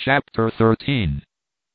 Chapter 13.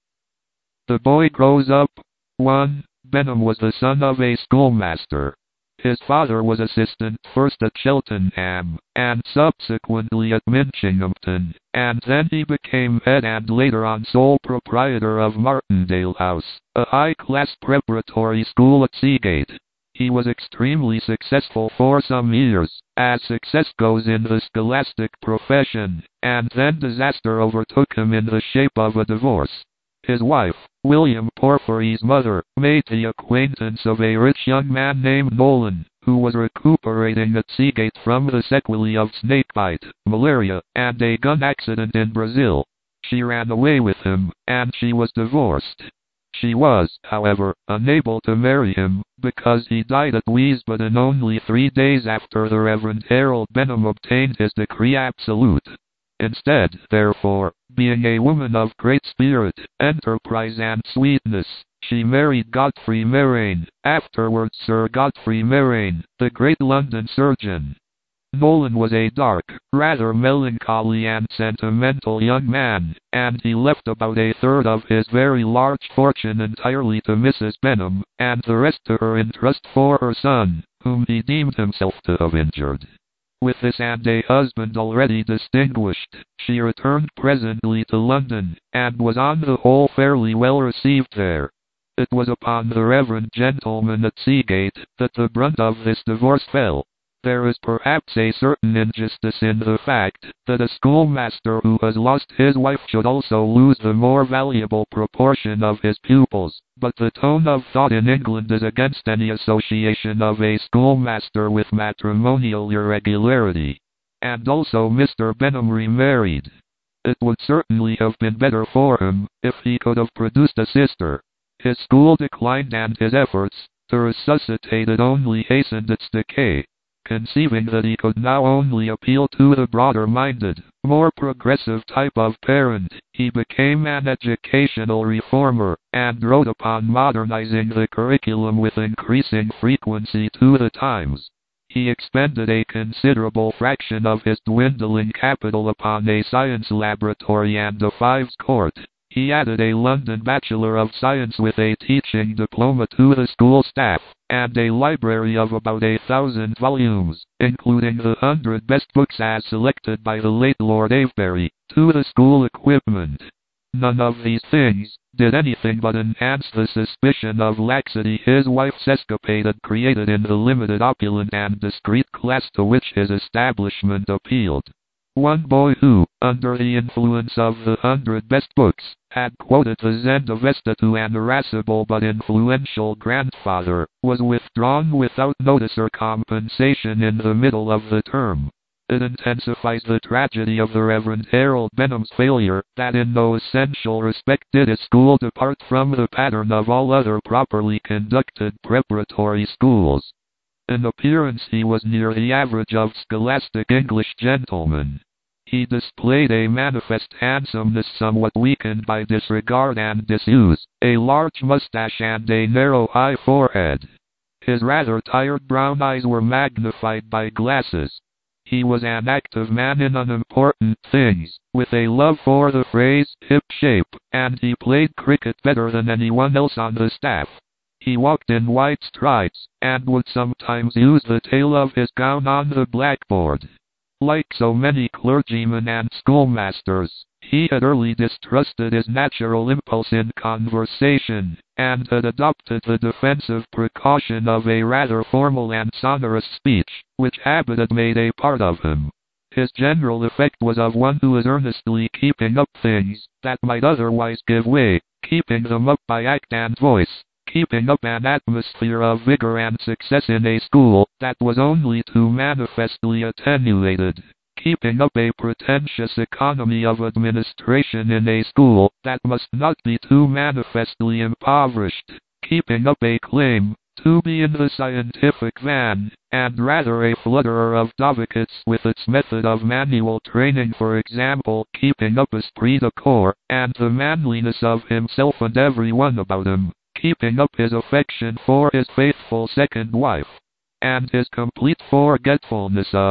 The boy grows up. 1. Benham was the son of a schoolmaster. His father was assistant first at Cheltenham, and subsequently at Minchinghampton, and then he became head and later on sole proprietor of Martindale House, a high-class preparatory school at Seagate. He was extremely successful for some years, as success goes in the scholastic profession, and then disaster overtook him in the shape of a divorce. His wife, William Porphyry's mother, made the acquaintance of a rich young man named Nolan, who was recuperating at Seagate from the sequelae of snakebite, malaria, and a gun accident in Brazil. She ran away with him, and she was divorced. She was, however, unable to marry him, because he died at Wiesbaden only 3 days after the Reverend Harold Benham obtained his decree absolute. Instead, therefore, being a woman of great spirit, enterprise and sweetness, she married Godfrey Murrain, afterwards Sir Godfrey Murrain, the great London surgeon. Nolan was a dark, rather melancholy and sentimental young man, and he left about a third of his very large fortune entirely to Mrs. Benham, and the rest to her in trust for her son, whom he deemed himself to have injured. With this and a husband already distinguished, she returned presently to London, and was on the whole fairly well received there. It was upon the reverend gentleman at Seagate that the brunt of this divorce fell. There is perhaps a certain injustice in the fact that a schoolmaster who has lost his wife should also lose the more valuable proportion of his pupils, but the tone of thought in England is against any association of a schoolmaster with matrimonial irregularity. And also Mr. Benham remarried. It would certainly have been better for him if he could have produced a sister. His school declined, and his efforts to resuscitate it only hastened its decay. Conceiving that he could now only appeal to the broader-minded, more progressive type of parent, he became an educational reformer, and wrote upon modernizing the curriculum with increasing frequency to the times. He expended a considerable fraction of his dwindling capital upon a science laboratory and a fives court. He added a London Bachelor of Science with a teaching diploma to the school staff, and a library of about 1,000 volumes, including the 100 best books as selected by the late Lord Avebury, to the school equipment. None of these things did anything but enhance the suspicion of laxity his wife's escapade had created in the limited, opulent, and discreet class to which his establishment appealed. One boy who, under the influence of the 100 best books, had quoted the Zendavesta to an irascible but influential grandfather, was withdrawn without notice or compensation in the middle of the term. It intensifies the tragedy of the Reverend Harold Benham's failure, that in no essential respect did his school depart from the pattern of all other properly conducted preparatory schools. In appearance he was near the average of scholastic English gentlemen. He displayed a manifest handsomeness somewhat weakened by disregard and disuse, a large mustache and a narrow high forehead. His rather tired brown eyes were magnified by glasses. He was an active man in unimportant things, with a love for the phrase hip shape, and he played cricket better than anyone else on the staff. He walked in wide strides, and would sometimes use the tail of his gown on the blackboard. Like so many clergymen and schoolmasters, he had early distrusted his natural impulse in conversation, and had adopted the defensive precaution of a rather formal and sonorous speech, which habit had made a part of him. His general effect was of one who is earnestly keeping up things that might otherwise give way, keeping them up by act and voice, keeping up an atmosphere of vigor and success in a school that was only too manifestly attenuated, keeping up a pretentious economy of administration in a school that must not be too manifestly impoverished, keeping up a claim to be in the scientific van, and rather a flutterer of dovecats with its method of manual training, for example, keeping up esprit de corps, and the manliness of himself and everyone about him, keeping up his affection for his faithful second wife, and his complete forgetfulness of,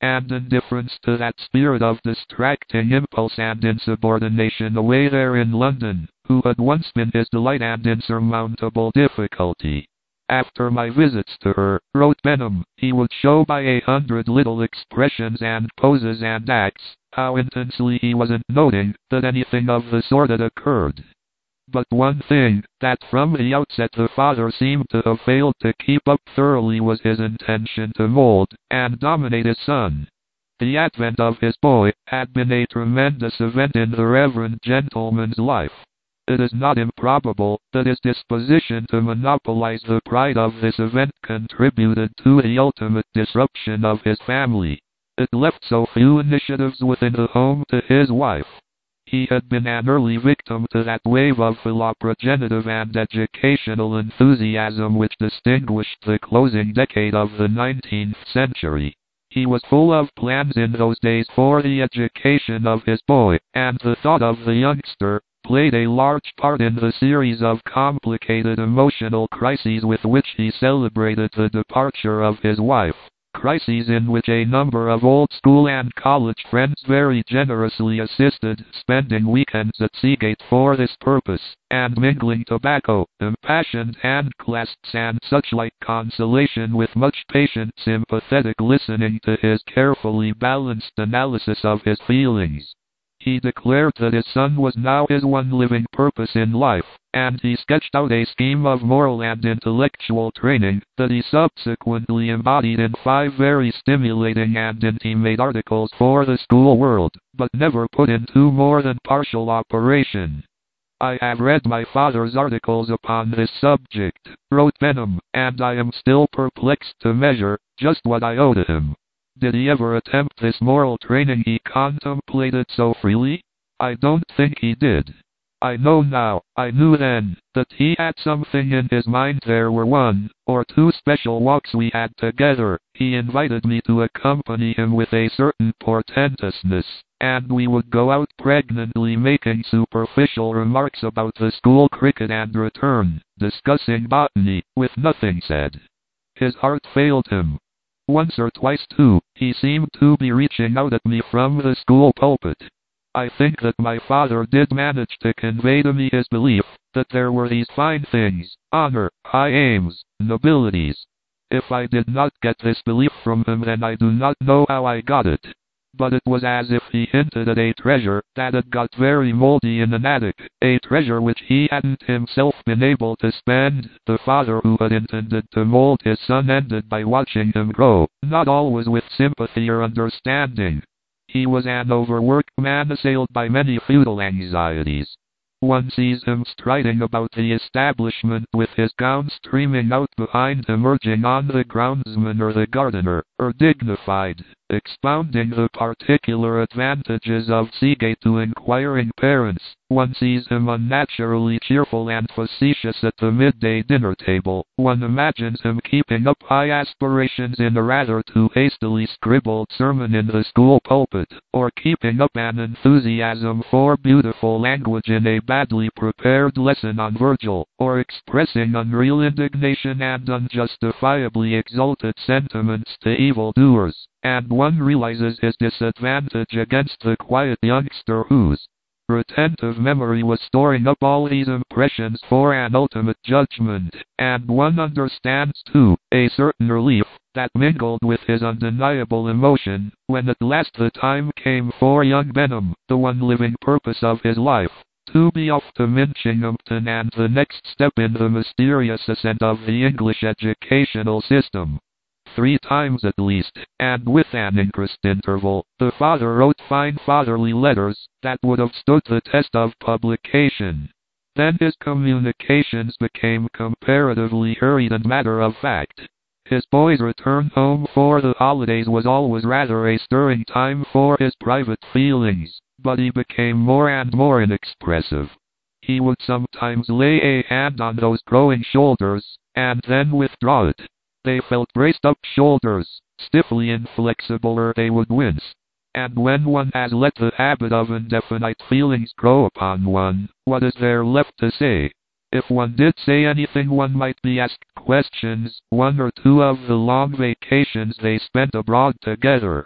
and indifference to that spirit of distracting impulse and insubordination away there in London, who had once been his delight and insurmountable difficulty. After my visits to her, wrote Benham, he would show by 100 little expressions and poses and acts, how intensely he wasn't noting that anything of the sort had occurred. But one thing, that from the outset the father seemed to have failed to keep up thoroughly, was his intention to mold and dominate his son. The advent of his boy had been a tremendous event in the reverend gentleman's life. It is not improbable that his disposition to monopolize the pride of this event contributed to the ultimate disruption of his family. It left so few initiatives within the home to his wife. He had been an early victim to that wave of philoprogenitive and educational enthusiasm which distinguished the closing decade of the 19th century. He was full of plans in those days for the education of his boy, and the thought of the youngster played a large part in the series of complicated emotional crises with which he celebrated the departure of his wife. Crises in which a number of old school and college friends very generously assisted, spending weekends at Seagate for this purpose, and mingling tobacco, impassioned hand-clasps and such-like consolation with much patient sympathetic listening to his carefully balanced analysis of his feelings. He declared that his son was now his one living purpose in life, and he sketched out a scheme of moral and intellectual training that he subsequently embodied in 5 very stimulating and intimate articles for the school world, but never put into more than partial operation. I have read my father's articles upon this subject, wrote Benham, and I am still perplexed to measure just what I owe to him. Did he ever attempt this moral training he contemplated so freely? I don't think he did. I know now, I knew then, that he had something in his mind. There were 1 or 2 special walks we had together. He invited me to accompany him with a certain portentousness, and we would go out pregnantly making superficial remarks about the school cricket and return, discussing botany, with nothing said. His heart failed him. Once or twice too, he seemed to be reaching out at me from the school pulpit. I think that my father did manage to convey to me his belief that there were these fine things, honor, high aims, nobilities. If I did not get this belief from him, then I do not know how I got it. But it was as if he hinted at a treasure that had got very moldy in an attic, a treasure which he hadn't himself been able to spend. The father who had intended to mold his son ended by watching him grow, not always with sympathy or understanding. He was an overworked man assailed by many futile anxieties. One sees him striding about the establishment with his gown streaming out behind him, urging on the groundsman or the gardener, or dignified, expounding the particular advantages of Seagate to inquiring parents. One sees him unnaturally cheerful and facetious at the midday dinner table. One imagines him keeping up high aspirations in a rather too hastily scribbled sermon in the school pulpit, or keeping up an enthusiasm for beautiful language in a badly prepared lesson on Virgil, or expressing unreal indignation and unjustifiably exalted sentiments to evildoers, and one realizes his disadvantage against the quiet youngster whose retentive memory was storing up all these impressions for an ultimate judgment, and one understands too a certain relief that mingled with his undeniable emotion when at last the time came for young Benham, the one living purpose of his life, to be off to Minchinghampton and the next step in the mysterious ascent of the English educational system. 3 times at least, and with an increased interval, the father wrote fine fatherly letters that would have stood the test of publication. Then his communications became comparatively hurried and matter-of-fact. His boy's return home for the holidays was always rather a stirring time for his private feelings, but he became more and more inexpressive. He would sometimes lay a hand on those growing shoulders, and then withdraw it. They felt braced-up shoulders, stiffly inflexible, or they would wince. And when one has let the habit of indefinite feelings grow upon one, what is there left to say? If one did say anything, one might be asked questions. 1 or 2 of the long vacations they spent abroad together,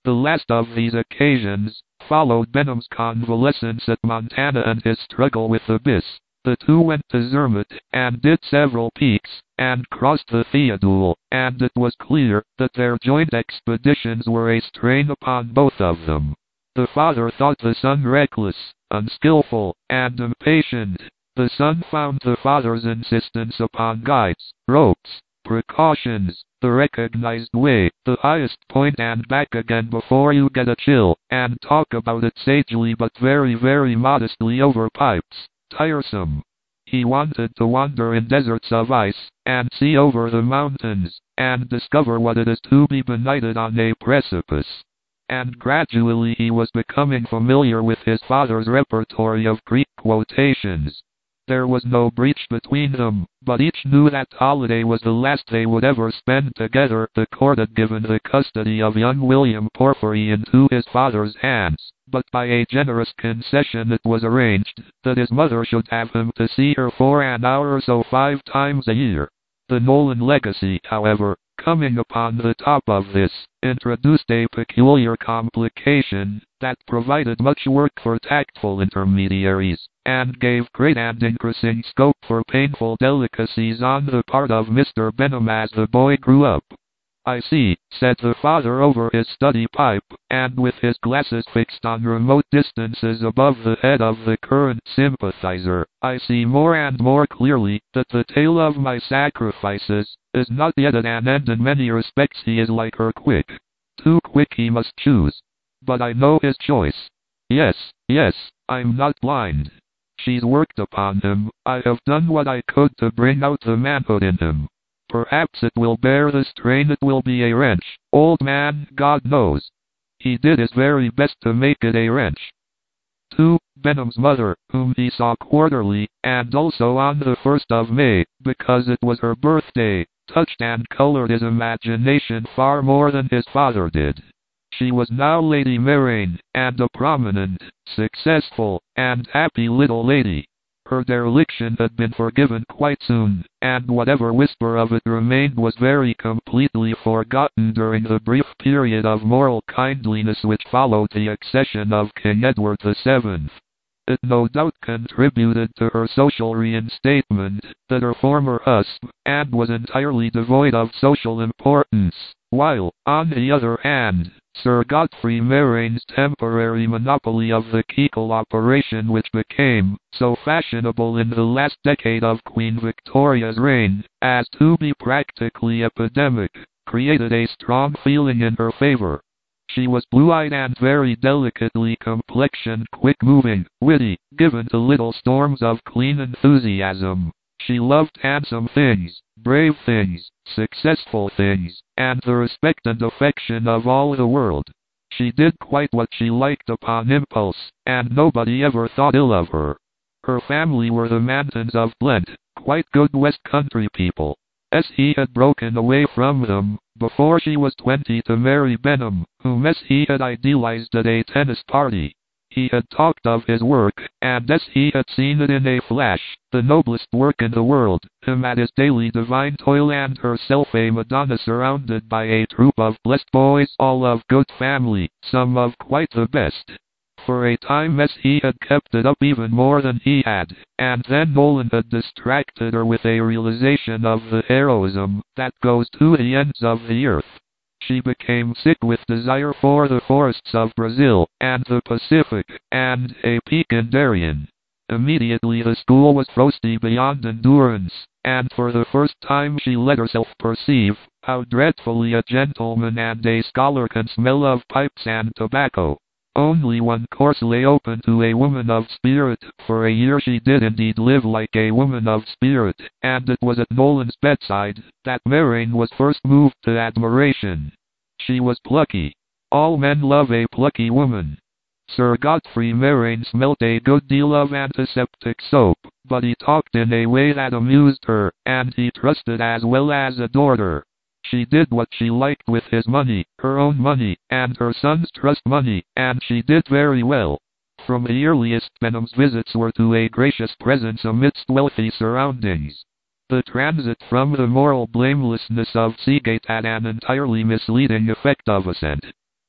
The last of these occasions followed Benham's convalescence at Montana and his struggle with the Abyss. The two went to Zermatt, and did several peaks, and crossed the Theodule, and it was clear that their joint expeditions were a strain upon both of them. The father thought the son reckless, unskillful, and impatient. The son found the father's insistence upon guides, ropes, precautions, the recognized way, the highest point and back again before you get a chill, and talk about it sagely but very, very modestly over pipes, tiresome. He wanted to wander in deserts of ice, and see over the mountains, and discover what it is to be benighted on a precipice. And gradually he was becoming familiar with his father's repertory of Greek quotations. There was no breach between them, but each knew that holiday was the last they would ever spend together. The court had given the custody of young William Porphyry into his father's hands, but by a generous concession it was arranged that his mother should have him to see her for an hour or so 5 times a year. The Nolan legacy, however, coming upon the top of this, introduced a peculiar complication that provided much work for tactful intermediaries, and gave great and increasing scope for painful delicacies on the part of Mr. Benham as the boy grew up. "I see," said the father over his study pipe, and with his glasses fixed on remote distances above the head of the current sympathizer, "I see more and more clearly that the tale of my sacrifices is not yet at an end. In many respects he is like her, quick. Too quick he must choose. But I know his choice. Yes, I'm not blind. She's worked upon him. I have done what I could to bring out the manhood in him. Perhaps it will bear the strain, it will be a wrench. Old man, God knows. He did his very best to make it a wrench." 2. Benham's mother, whom he saw quarterly, and also on the 1st of May, because it was her birthday, touched and colored his imagination far more than his father did. She was now Lady Maraine, and a prominent, successful, and happy little lady. Her dereliction had been forgiven quite soon, and whatever whisper of it remained was very completely forgotten during the brief period of moral kindliness which followed the accession of King Edward VII. It no doubt contributed to her social reinstatement that her former husband was entirely devoid of social importance, while, on the other hand, Sir Godfrey Maraine's temporary monopoly of the Kekal operation, which became so fashionable in the last decade of Queen Victoria's reign as to be practically epidemic, created a strong feeling in her favor. She was blue-eyed and very delicately complexioned, quick-moving, witty, given to little storms of clean enthusiasm. She loved handsome things, brave things, successful things, and the respect and affection of all the world. She did quite what she liked upon impulse, and nobody ever thought ill of her. Her family were the Mantons of Blent, quite good West Country people. He had broken away from them before she was 20 to marry Benham, whom he had idealized at a tennis party. He had talked of his work, and he had seen it in a flash, the noblest work in the world, him at his daily divine toil and herself a Madonna surrounded by a troop of blessed boys, all of good family, some of quite the best. For a time he had kept it up even more than he had, and then Nolan had distracted her with a realization of the heroism that goes to the ends of the earth. She became sick with desire for the forests of Brazil, and the Pacific, and a peak in Darien. Immediately the school was frosty beyond endurance, and for the first time she let herself perceive how dreadfully a gentleman and a scholar can smell of pipes and tobacco. Only one course lay open to a woman of spirit. For a year she did indeed live like a woman of spirit, and it was at Nolan's bedside that Maraine was first moved to admiration. She was plucky. All men love a plucky woman. Sir Godfrey Maraine smelt a good deal of antiseptic soap, but he talked in a way that amused her, and he trusted as well as adored her. She did what she liked with his money, her own money, and her son's trust money, and she did very well. From the earliest Benham's visits were to a gracious presence amidst wealthy surroundings. The transit from the moral blamelessness of Seagate had an entirely misleading effect of ascent.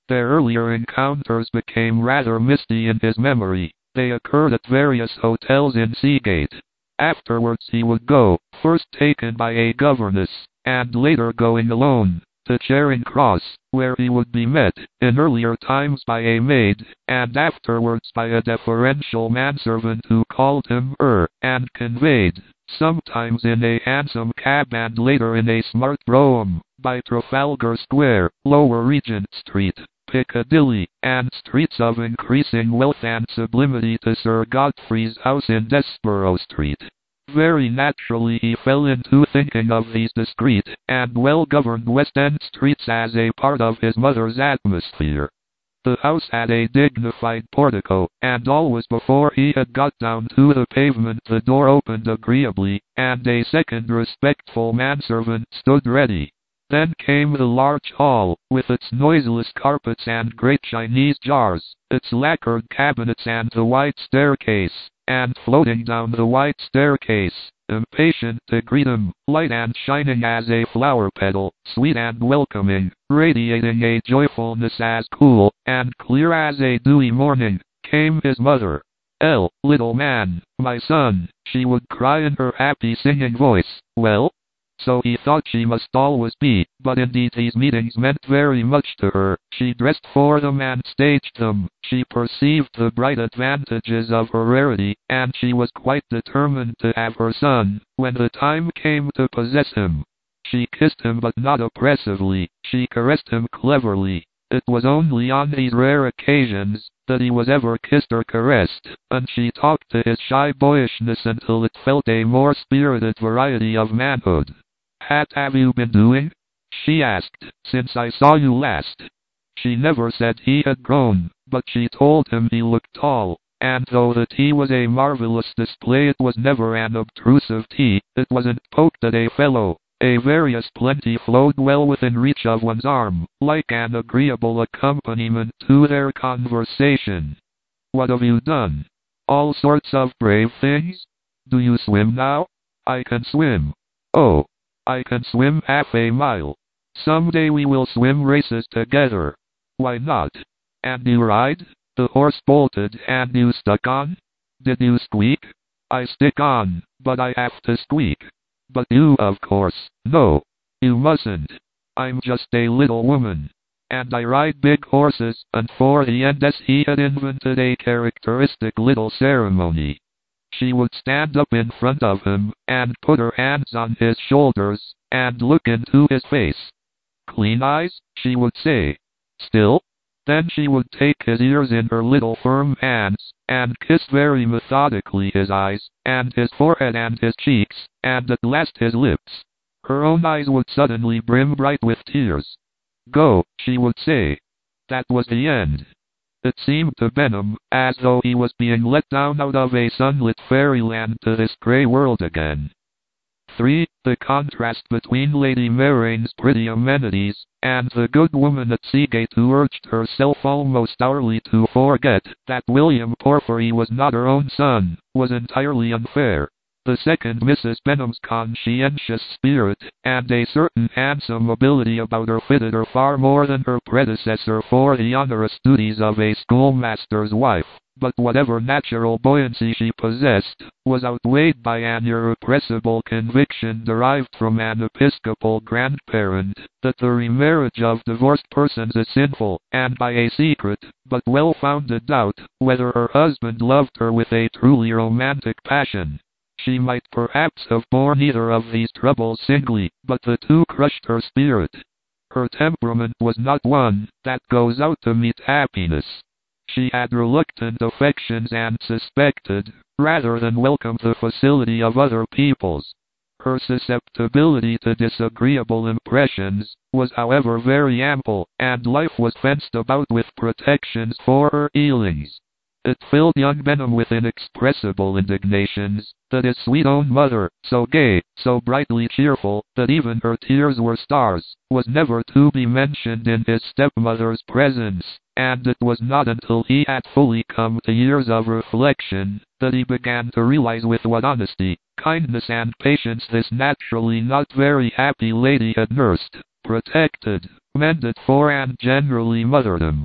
Their earlier encounters became rather misty in his memory. They occurred at various hotels in Seagate. Afterwards he would go, first taken by a governess, and later going alone, to Charing Cross, where he would be met, in earlier times by a maid, and afterwards by a deferential manservant who called him and conveyed, sometimes in a hansom cab and later in a smart brougham, by Trafalgar Square, Lower Regent Street, Piccadilly, and streets of increasing wealth and sublimity to Sir Godfrey's house in Desborough Street. Very naturally he fell into thinking of these discreet and well-governed West End streets as a part of his mother's atmosphere. The house had a dignified portico, and always before he had got down to the pavement the door opened agreeably, and a second respectful manservant stood ready. Then came the large hall, with its noiseless carpets and great Chinese jars, its lacquered cabinets and the wide staircase, and floating down the wide staircase, impatient to greet him, light and shining as a flower petal, sweet and welcoming, radiating a joyfulness as cool and clear as a dewy morning, came his mother. Little man, my son," she would cry in her happy singing voice. Well? So he thought she must always be, but indeed these meetings meant very much to her. She dressed for them and staged them. She perceived the bright advantages of her rarity, and she was quite determined to have her son, when the time came to possess him. She kissed him but not oppressively, she caressed him cleverly. It was only on these rare occasions that he was ever kissed or caressed, and she talked to his shy boyishness until it felt a more spirited variety of manhood. "What have you been doing?" she asked, "since I saw you last." She never said he had grown, but she told him he looked tall, and though the tea was a marvelous display it was never an obtrusive tea, it wasn't poked at a fellow. A various plenty flowed well within reach of one's arm, like an agreeable accompaniment to their conversation. "What have you done?" "All sorts of brave things." "Do you swim now?" "I can swim." "Oh, I can swim half a mile." "Some day we will swim races together." "Why not?" "And you ride?" The horse bolted and you stuck on? "Did you squeak?" "I stick on, but I have to squeak." "But you, of course." "No, you mustn't. I'm just a little woman. And I ride big horses," and for the end he had invented a characteristic little ceremony. She would stand up in front of him, and put her hands on his shoulders, and look into his face. "Clean eyes?" she would say. "Still?" Then she would take his ears in her little firm hands, and kiss very methodically his eyes, and his forehead and his cheeks, and at last his lips. Her own eyes would suddenly brim bright with tears. "Go," she would say. That was the end. It seemed to Benham as though he was being let down out of a sunlit fairyland to this grey world again. 3. The contrast between Lady Maraine's pretty amenities, and the good woman at Seagate who urged herself almost hourly to forget that William Porphyry was not her own son, was entirely unfair. The second Mrs. Benham's conscientious spirit, and a certain handsome ability about her fitted her far more than her predecessor for the onerous duties of a schoolmaster's wife, but whatever natural buoyancy she possessed, was outweighed by an irrepressible conviction derived from an Episcopal grandparent, that the remarriage of divorced persons is sinful, and by a secret, but well-founded doubt, whether her husband loved her with a truly romantic passion. She might perhaps have borne either of these troubles singly, but the two crushed her spirit. Her temperament was not one that goes out to meet happiness. She had reluctant affections and suspected, rather than welcomed the facility of other people's. Her susceptibility to disagreeable impressions was however very ample, and life was fenced about with protections for her feelings. It filled young Benham with inexpressible indignations, that his sweet own mother, so gay, so brightly cheerful, that even her tears were stars, was never to be mentioned in his stepmother's presence, and it was not until he had fully come to years of reflection, that he began to realize with what honesty, kindness and patience this naturally not very happy lady had nursed, protected, mended for and generally mothered him.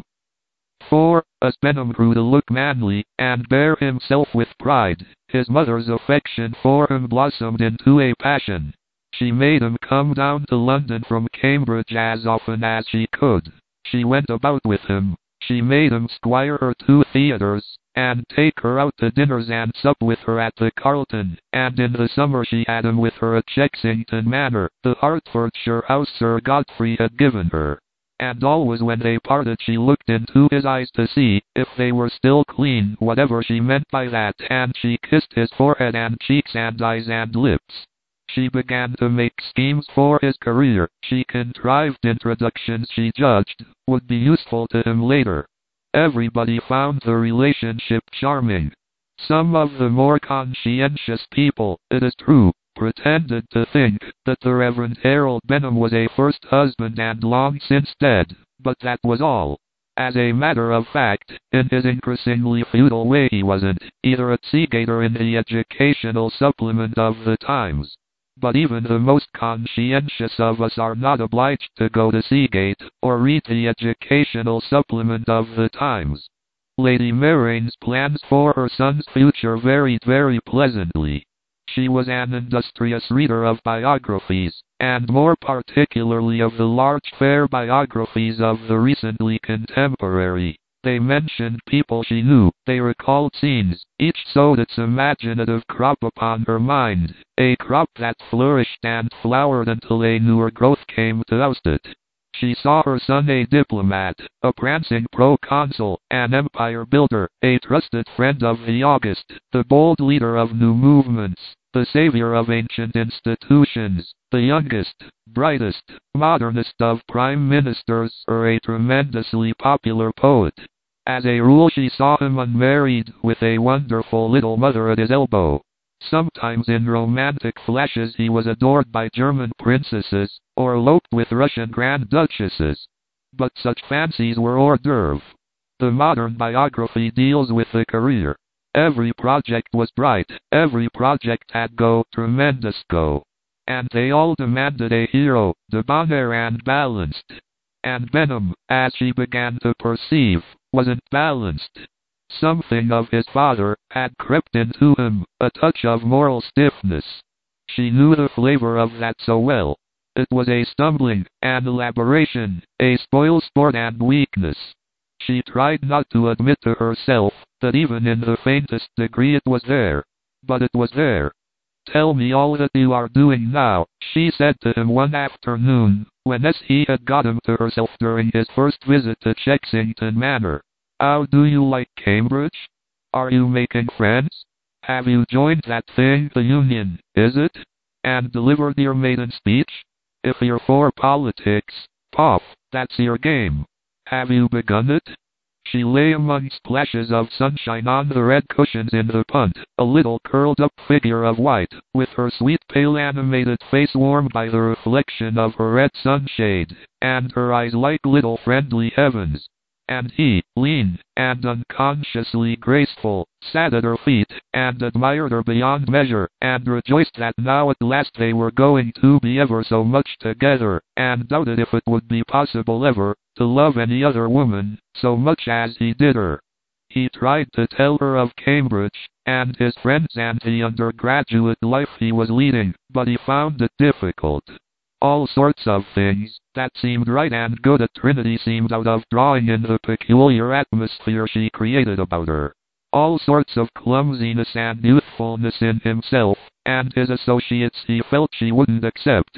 4. As Benham grew to look manly, and bear himself with pride, his mother's affection for him blossomed into a passion. She made him come down to London from Cambridge as often as she could. She went about with him. She made him squire her to theatres, and take her out to dinners and sup with her at the Carlton, and in the summer she had him with her at Chexington Manor, the Hertfordshire house Sir Godfrey had given her. And always when they parted she looked into his eyes to see if they were still clean, whatever she meant by that, and she kissed his forehead and cheeks and eyes and lips. She began to make schemes for his career. She contrived introductions she judged would be useful to him later. Everybody found the relationship charming. Some of the more conscientious people, it is true, pretended to think that the Reverend Harold Benham was a first husband and long since dead, but that was all. As a matter of fact, in his increasingly futile way he wasn't, either at Seagate or in the educational supplement of the Times. But even the most conscientious of us are not obliged to go to Seagate, or read the educational supplement of the Times. Lady Maraine's plans for her son's future varied very pleasantly. She was an industrious reader of biographies, and more particularly of the large fair biographies of the recently contemporary. They mentioned people she knew, they recalled scenes, each sowed its imaginative crop upon her mind, a crop that flourished and flowered until a newer growth came to oust it. She saw her son a diplomat, a prancing proconsul, an empire builder, a trusted friend of the august, the bold leader of new movements, the savior of ancient institutions, the youngest, brightest, modernest of prime ministers, or a tremendously popular poet. As a rule she saw him unmarried, with a wonderful little mother at his elbow. Sometimes in romantic flashes he was adored by German princesses, or eloped with Russian grand duchesses. But such fancies were hors d'oeuvre. The modern biography deals with the career. Every project was bright, every project had tremendous go. And they all demanded a hero, debonair and balanced. And Benham, as she began to perceive, wasn't balanced. Something of his father had crept into him, a touch of moral stiffness. She knew the flavor of that so well. It was a stumbling, an elaboration, a spoil sport and weakness. She tried not to admit to herself that even in the faintest degree it was there. But it was there. "Tell me all that you are doing now," she said to him one afternoon, when he had got him to herself during his first visit to Chexington Manor. "How do you like Cambridge? Are you making friends? Have you joined that thing, the Union, is it? And delivered your maiden speech? If you're for politics, Poff, that's your game. Have you begun it?" She lay among splashes of sunshine on the red cushions in the punt, a little curled-up figure of white, with her sweet pale animated face warmed by the reflection of her red sunshade, and her eyes like little friendly heavens. And he, lean, and unconsciously graceful, sat at her feet, and admired her beyond measure, and rejoiced that now at last they were going to be ever so much together, and doubted if it would be possible ever to love any other woman so much as he did her. He tried to tell her of Cambridge, and his friends and the undergraduate life he was leading, but he found it difficult. All sorts of things that seemed right and good at Trinity seemed out of drawing in the peculiar atmosphere she created about her. All sorts of clumsiness and youthfulness in himself and his associates he felt she couldn't accept,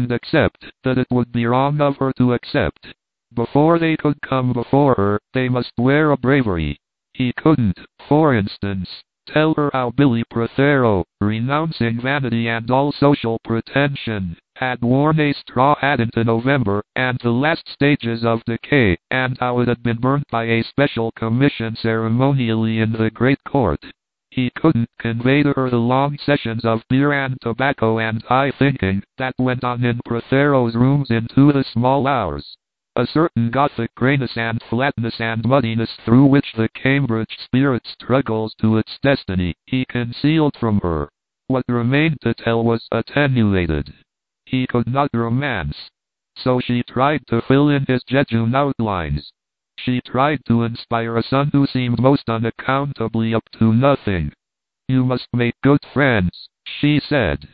that it would be wrong of her to accept. Before they could come before her, they must wear a bravery. He couldn't, for instance, tell her how Billy Prothero, renouncing vanity and all social pretension, had worn a straw hat into November and the last stages of decay, and how it had been burnt by a special commission ceremonially in the Great Court. He couldn't convey to her the long sessions of beer and tobacco and high thinking that went on in Prothero's rooms into the small hours. A certain Gothic grayness and flatness and muddiness through which the Cambridge spirit struggles to its destiny, he concealed from her. What remained to tell was attenuated. He could not romance. So she tried to fill in his jejune outlines. She tried to inspire a son who seemed most unaccountably up to nothing. You must make good friends, she said.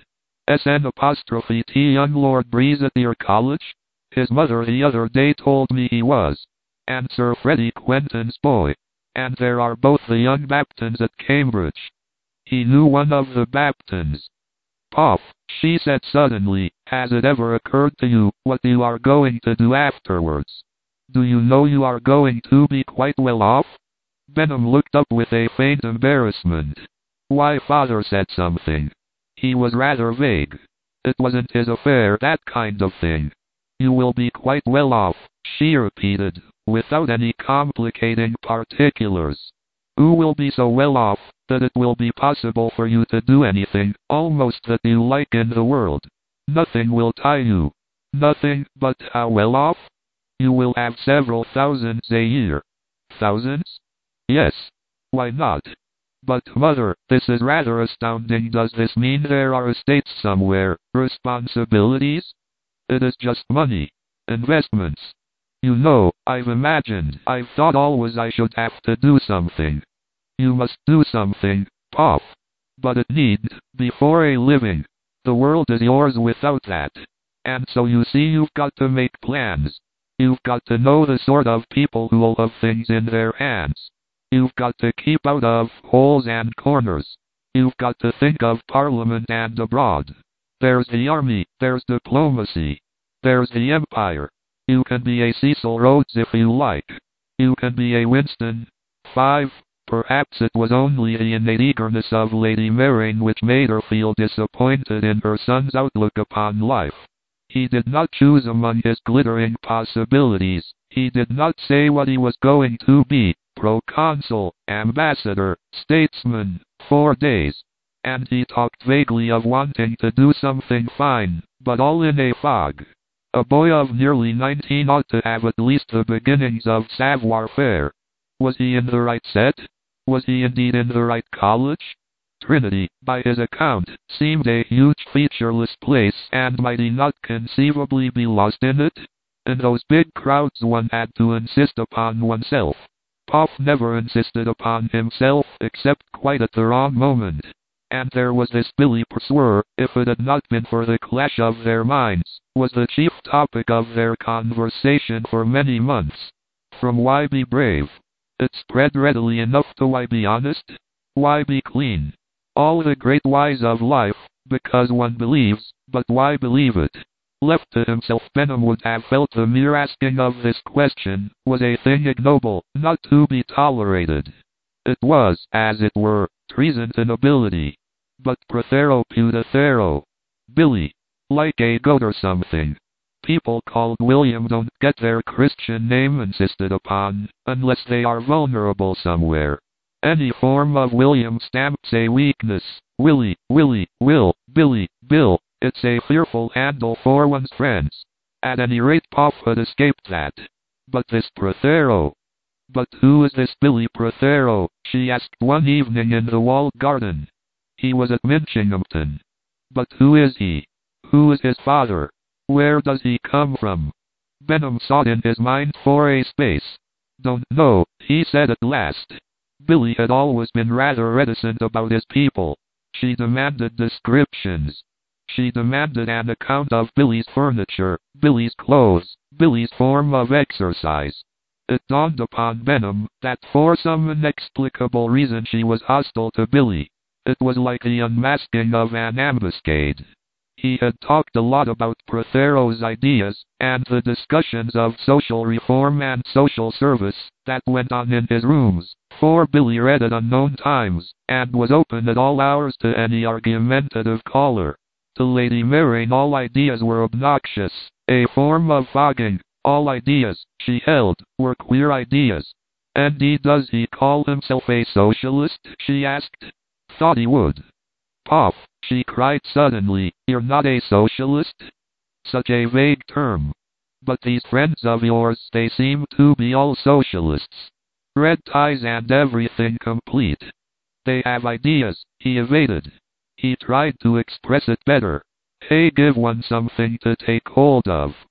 SN''T young Lord Breeze at your college? His mother the other day told me he was. And Sir Freddie Quentin's boy. And there are both the young Baptons at Cambridge. He knew one of the Baptons. Pop, she said suddenly, has it ever occurred to you what you are going to do afterwards? Do you know you are going to be quite well off? Benham looked up with a faint embarrassment. Why, father said something. He was rather vague. It wasn't his affair, that kind of thing. You will be quite well off, she repeated, without any complicating particulars. Who will be so well off that it will be possible for you to do anything, almost that you like in the world. Nothing will tie you. Nothing, but how well off? You will have several thousands a year. Thousands? Yes. Why not? But mother, this is rather astounding. Does this mean there are estates somewhere, responsibilities? It is just money. Investments. You know, I've thought always I should have to do something. You must do something, Pop. But it needn't be for a living. The world is yours without that. And so you see you've got to make plans. You've got to know the sort of people who'll have things in their hands. You've got to keep out of holes and corners. You've got to think of Parliament and abroad. There's the army, there's diplomacy. There's the empire. You can be a Cecil Rhodes if you like. You can be a Winston. 5. Perhaps it was only the innate eagerness of Lady Murrain which made her feel disappointed in her son's outlook upon life. He did not choose among his glittering possibilities. He did not say what he was going to be, proconsul, ambassador, statesman, 4 days. And he talked vaguely of wanting to do something fine, but all in a fog. A boy of nearly 19 ought to have at least the beginnings of savoir-faire. Was he in the right set? Was he indeed in the right college? Trinity, by his account, seemed a huge featureless place, and might he not conceivably be lost in it? In those big crowds one had to insist upon oneself. Pop never insisted upon himself except quite at the wrong moment. And there was this Billy Pursuer, if it had not been for the clash of their minds, was the chief topic of their conversation for many months. From Why Be Brave? It spread readily enough to Why Be Honest? Why Be Clean? All the great whys of life, because one believes, but why believe it? Left to himself, Benham would have felt the mere asking of this question was a thing ignoble, not to be tolerated. It was, as it were, treason to nobility. But Prothero Putathero. Billy. Like a goat or something. People called William don't get their Christian name insisted upon, unless they are vulnerable somewhere. Any form of William stamps a weakness. Willie, Will, Billy, Bill. It's a fearful handle for one's friends. At any rate, Pop had escaped that. But this Prothero. But who is this Billy Prothero? She asked one evening in the walled garden. He was at Minchinghamton. But who is he? Who is his father? Where does he come from? Benham sought in his mind for a space. Don't know, he said at last. Billy had always been rather reticent about his people. She demanded descriptions. She demanded an account of Billy's furniture, Billy's clothes, Billy's form of exercise. It dawned upon Benham that for some inexplicable reason she was hostile to Billy. It was like the unmasking of an ambuscade. He had talked a lot about Prothero's ideas, and the discussions of social reform and social service that went on in his rooms, for Billy read at unknown times, and was open at all hours to any argumentative caller. To Lady Murrain all ideas were obnoxious, a form of fogging. All ideas, she held, were queer ideas. And does he call himself a socialist? She asked. Thought he would. Pop, she cried suddenly, you're not a socialist? Such a vague term. But these friends of yours, they seem to be all socialists. Red ties and everything complete. They have ideas, he evaded. He tried to express it better. Hey, give one something to take hold of.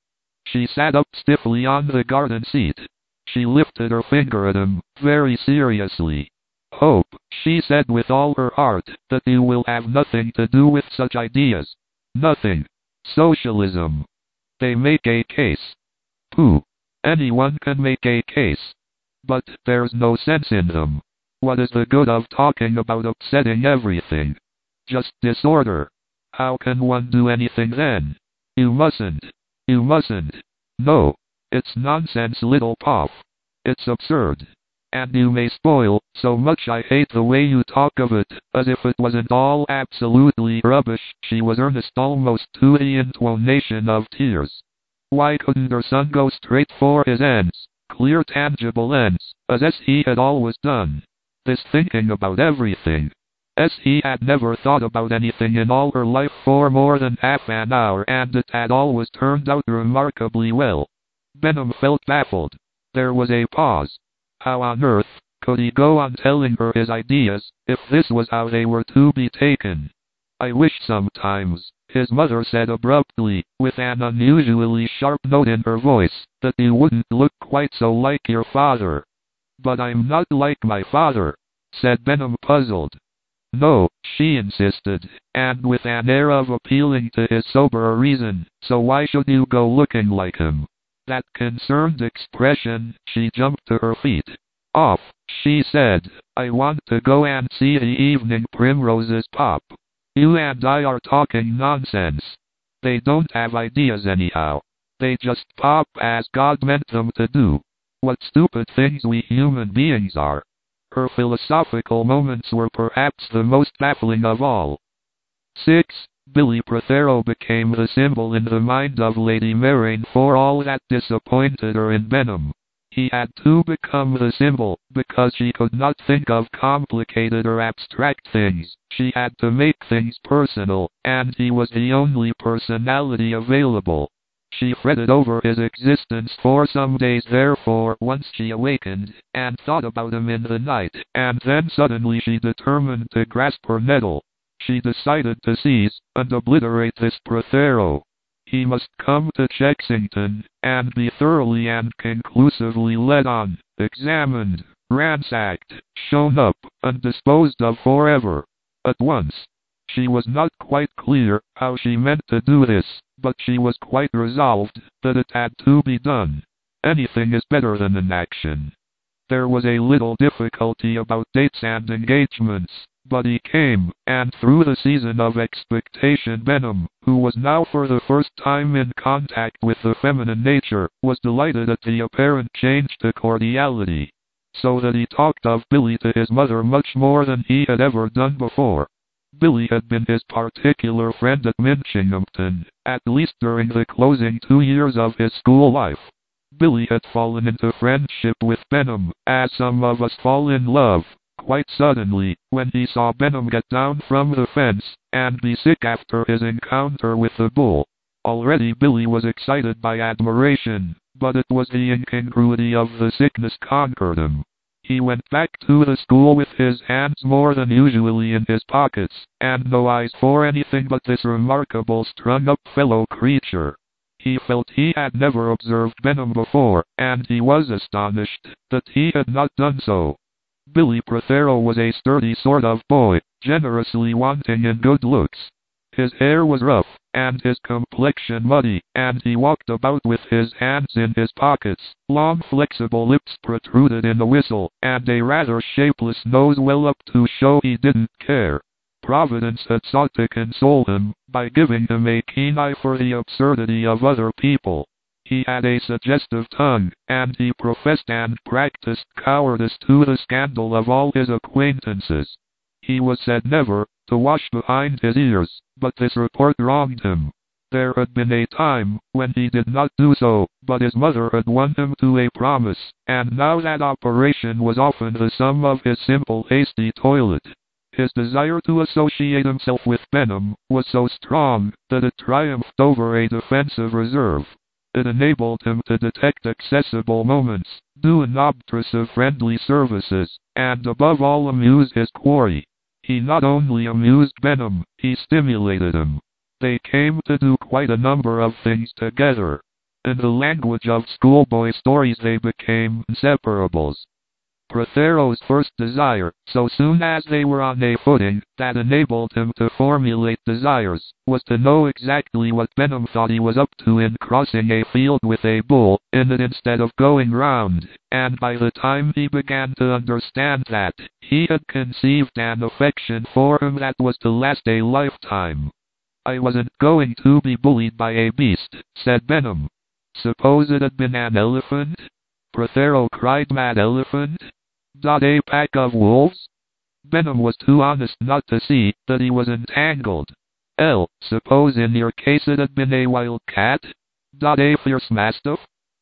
She sat up stiffly on the garden seat. She lifted her finger at him, very seriously. Hope, she said with all her heart, that you will have nothing to do with such ideas. Nothing. Socialism. They make a case. Pooh. Anyone can make a case. But there's no sense in them. What is the good of talking about upsetting everything? Just disorder. How can one do anything then? You mustn't. You mustn't. No. It's nonsense, little Puff. It's absurd. And you may spoil, so much I hate the way you talk of it, as if it wasn't all absolutely rubbish. She was earnest almost to the intonation of tears. Why couldn't her son go straight for his ends, clear tangible ends, as he had always done? This thinking about everything. As he had never thought about anything in all her life for more than half an hour, and it had always turned out remarkably well. Benham felt baffled. There was a pause. How on earth could he go on telling her his ideas, if this was how they were to be taken? I wish sometimes, his mother said abruptly, with an unusually sharp note in her voice, that you wouldn't look quite so like your father. But I'm not like my father, said Benham, puzzled. No, she insisted, and with an air of appealing to his soberer reason, so why should you go looking like him? That concerned expression. She jumped to her feet. Off, she said. I want to go and see the evening primroses pop. You and I are talking nonsense. They don't have ideas anyhow. They just pop as God meant them to do. What stupid things we human beings are. Her philosophical moments were perhaps the most baffling of all. 6. Billy Prothero became the symbol in the mind of Lady Marraine for all that disappointed her in Benham. He had to become the symbol, because she could not think of complicated or abstract things. She had to make things personal, and he was the only personality available. She fretted over his existence for some days therefore once she awakened, and thought about him in the night, and then suddenly she determined to grasp her nettle. She decided to seize and obliterate this Prothero. He must come to Chexington, and be thoroughly and conclusively led on, examined, ransacked, shown up, and disposed of forever. At once. She was not quite clear how she meant to do this, but she was quite resolved that it had to be done. Anything is better than inaction. There was a little difficulty about dates and engagements, but he came, and through the season of expectation Benham, who was now for the first time in contact with the feminine nature, was delighted at the apparent change to cordiality. So that he talked of Billy to his mother much more than he had ever done before. Billy had been his particular friend at Minchinghampton, at least during the closing 2 years of his school life. Billy had fallen into friendship with Benham, as some of us fall in love, quite suddenly, when he saw Benham get down from the fence, and be sick after his encounter with the bull. Already Billy was excited by admiration, but it was the incongruity of the sickness conquered him. He went back to the school with his hands more than usually in his pockets, and no eyes for anything but this remarkable strung-up fellow creature. He felt he had never observed Benham before, and he was astonished that he had not done so. Billy Prothero was a sturdy sort of boy, generously wanting in good looks. His hair was rough, and his complexion muddy, and he walked about with his hands in his pockets, long flexible lips protruded in a whistle, and a rather shapeless nose well up to show he didn't care. Providence had sought to console him, by giving him a keen eye for the absurdity of other people. He had a suggestive tongue, and he professed and practiced cowardice to the scandal of all his acquaintances. He was said never to wash behind his ears, but this report wronged him. There had been a time when he did not do so, but his mother had won him to a promise, and now that operation was often the sum of his simple hasty toilet. His desire to associate himself with Benham was so strong that it triumphed over a defensive reserve. It enabled him to detect accessible moments, do unobtrusive friendly services, and above all amuse his quarry. He not only amused Benham, he stimulated him. They came to do quite a number of things together. In the language of schoolboy stories, they became inseparables. Prothero's first desire, so soon as they were on a footing that enabled him to formulate desires, was to know exactly what Benham thought he was up to in crossing a field with a bull in it instead of going round, and by the time he began to understand that, he had conceived an affection for him that was to last a lifetime. I wasn't going to be bullied by a beast, said Benham. Suppose it had been an elephant? Prothero cried. Mad elephant? A pack of wolves? Benham was too honest not to see that he was entangled. Suppose in your case it had been a wild cat? A fierce mastiff?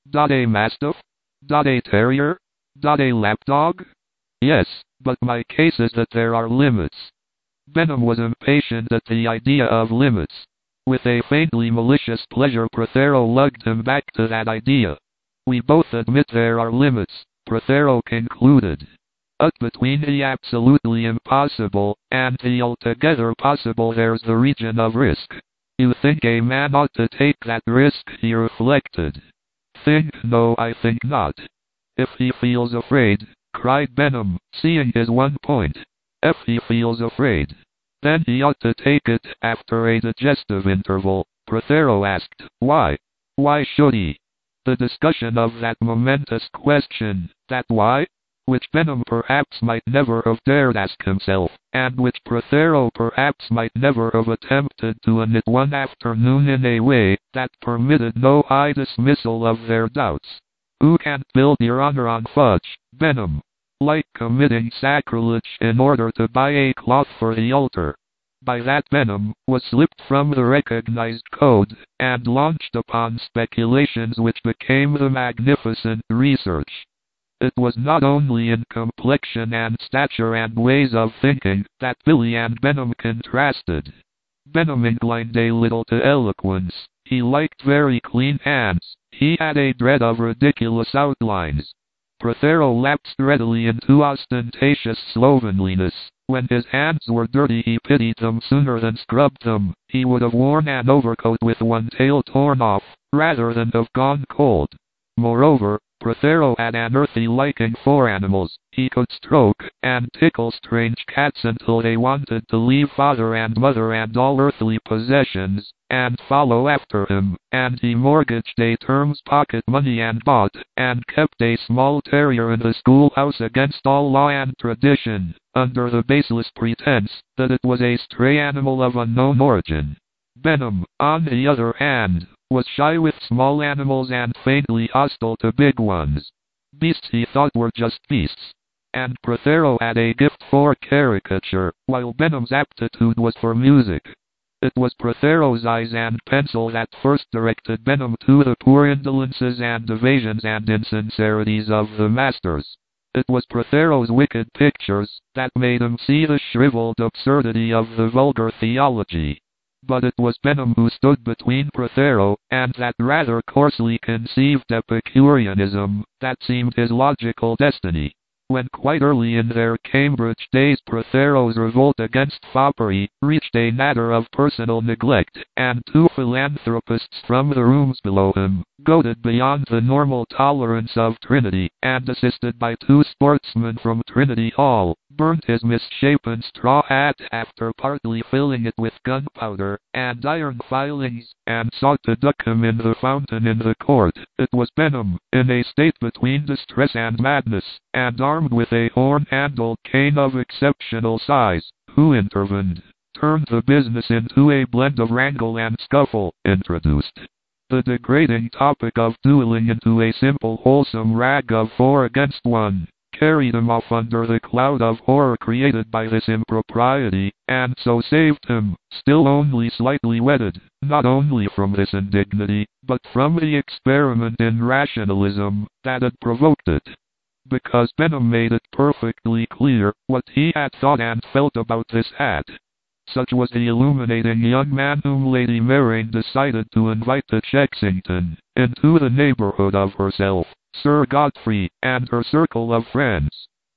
A mastiff? A terrier? A lapdog? Yes, but my case is that there are limits. Benham was impatient at the idea of limits. With a faintly malicious pleasure, Prothero lugged him back to that idea. We both admit there are limits, Prothero concluded. But between the absolutely impossible and the altogether possible there's the region of risk. You think a man ought to take that risk, he reflected. Think? No, I think not. If he feels afraid, cried Benham, seeing his one point. If he feels afraid, then he ought to take it. After a digestive interval, Prothero asked, why? Why should he? The discussion of that momentous question, that why, which Benham perhaps might never have dared ask himself, and which Prothero perhaps might never have attempted to elicit one afternoon in a way that permitted no high dismissal of their doubts. Who can't build your honor on fudge, Benham? Like committing sacrilege in order to buy a cloth for the altar. By that Benham was slipped from the recognized code, and launched upon speculations which became the magnificent research. It was not only in complexion and stature and ways of thinking that Billy and Benham contrasted. Benham inclined a little to eloquence. He liked very clean hands. He had a dread of ridiculous outlines. Prothero lapsed readily into ostentatious slovenliness. When his hands were dirty he pitied them sooner than scrubbed them. He would have worn an overcoat with one tail torn off, rather than have gone cold. Moreover, Prothero had an earthy liking for animals. He could stroke and tickle strange cats until they wanted to leave father and mother and all earthly possessions, and follow after him, and he mortgaged a term's pocket money and bought and kept a small terrier in the schoolhouse against all law and tradition, under the baseless pretense that it was a stray animal of unknown origin. Benham, on the other hand, was shy with small animals and faintly hostile to big ones. Beasts he thought were just beasts. And Prothero had a gift for caricature, while Benham's aptitude was for music. It was Prothero's eyes and pencil that first directed Benham to the poor indolences and evasions and insincerities of the masters. It was Prothero's wicked pictures that made him see the shriveled absurdity of the vulgar theology. But it was Benham who stood between Prothero and that rather coarsely conceived Epicureanism that seemed his logical destiny. When quite early in their Cambridge days Prothero's revolt against foppery reached a nadir of personal neglect, and two philanthropists from the rooms below him, goaded beyond the normal tolerance of Trinity, and assisted by two sportsmen from Trinity Hall, burnt his misshapen straw hat after partly filling it with gunpowder and iron filings, and sought to duck him in the fountain in the court. It was Benham, in a state between distress and madness, and armed with a horn-handled cane of exceptional size, who intervened, turned the business into a blend of wrangle and scuffle, introduced the degrading topic of dueling into a simple wholesome rag of 4 against 1, carried him off under the cloud of horror created by this impropriety, and so saved him, still only slightly wetted, not only from this indignity, but from the experiment in rationalism that had provoked it. Because Benham made it perfectly clear what he had thought and felt about this hat. Such was the illuminating young man whom Lady Maraine decided to invite to Chexington, into the neighborhood of herself, Sir Godfrey, and her circle of friends.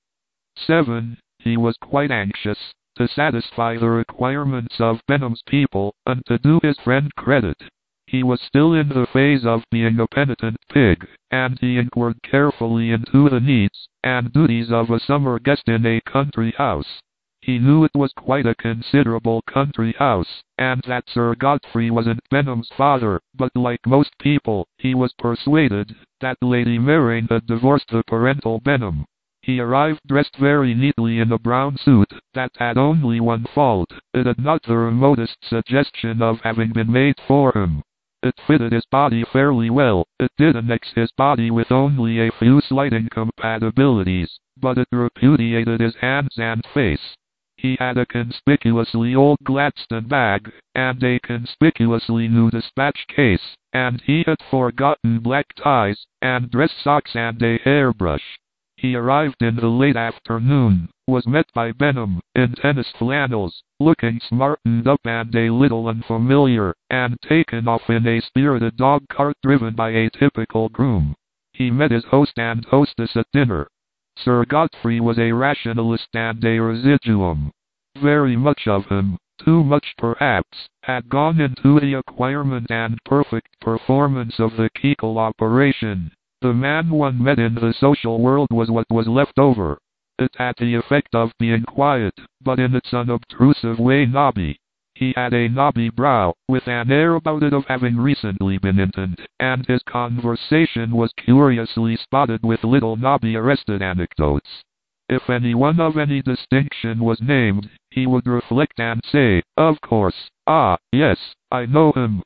7. He was quite anxious to satisfy the requirements of Benham's people, and to do his friend credit. He was still in the phase of being a penitent pig, and he inquired carefully into the needs and duties of a summer guest in a country house. He knew it was quite a considerable country house, and that Sir Godfrey wasn't Benham's father, but like most people, he was persuaded that Lady Murrain had divorced the parental Benham. He arrived dressed very neatly in a brown suit that had only one fault: it had not the remotest suggestion of having been made for him. It fitted his body fairly well, it did annex his body with only a few slight incompatibilities, but it repudiated his hands and face. He had a conspicuously old Gladstone bag, and a conspicuously new dispatch case, and he had forgotten black ties, and dress socks and a hairbrush. He arrived in the late afternoon, was met by Benham, in tennis flannels, looking smartened up and a little unfamiliar, and taken off in a spirited dog cart driven by a typical groom. He met his host and hostess at dinner. Sir Godfrey was a rationalist and a residuum. Very much of him, too much perhaps, had gone into the acquirement and perfect performance of the Kegel operation. The man one met in the social world was what was left over. It had the effect of being quiet, but in its unobtrusive way knobby. He had a knobby brow, with an air about it of having recently been intoned, and his conversation was curiously spotted with little knobby arrested anecdotes. If anyone of any distinction was named, he would reflect and say, "Of course, yes, I know him.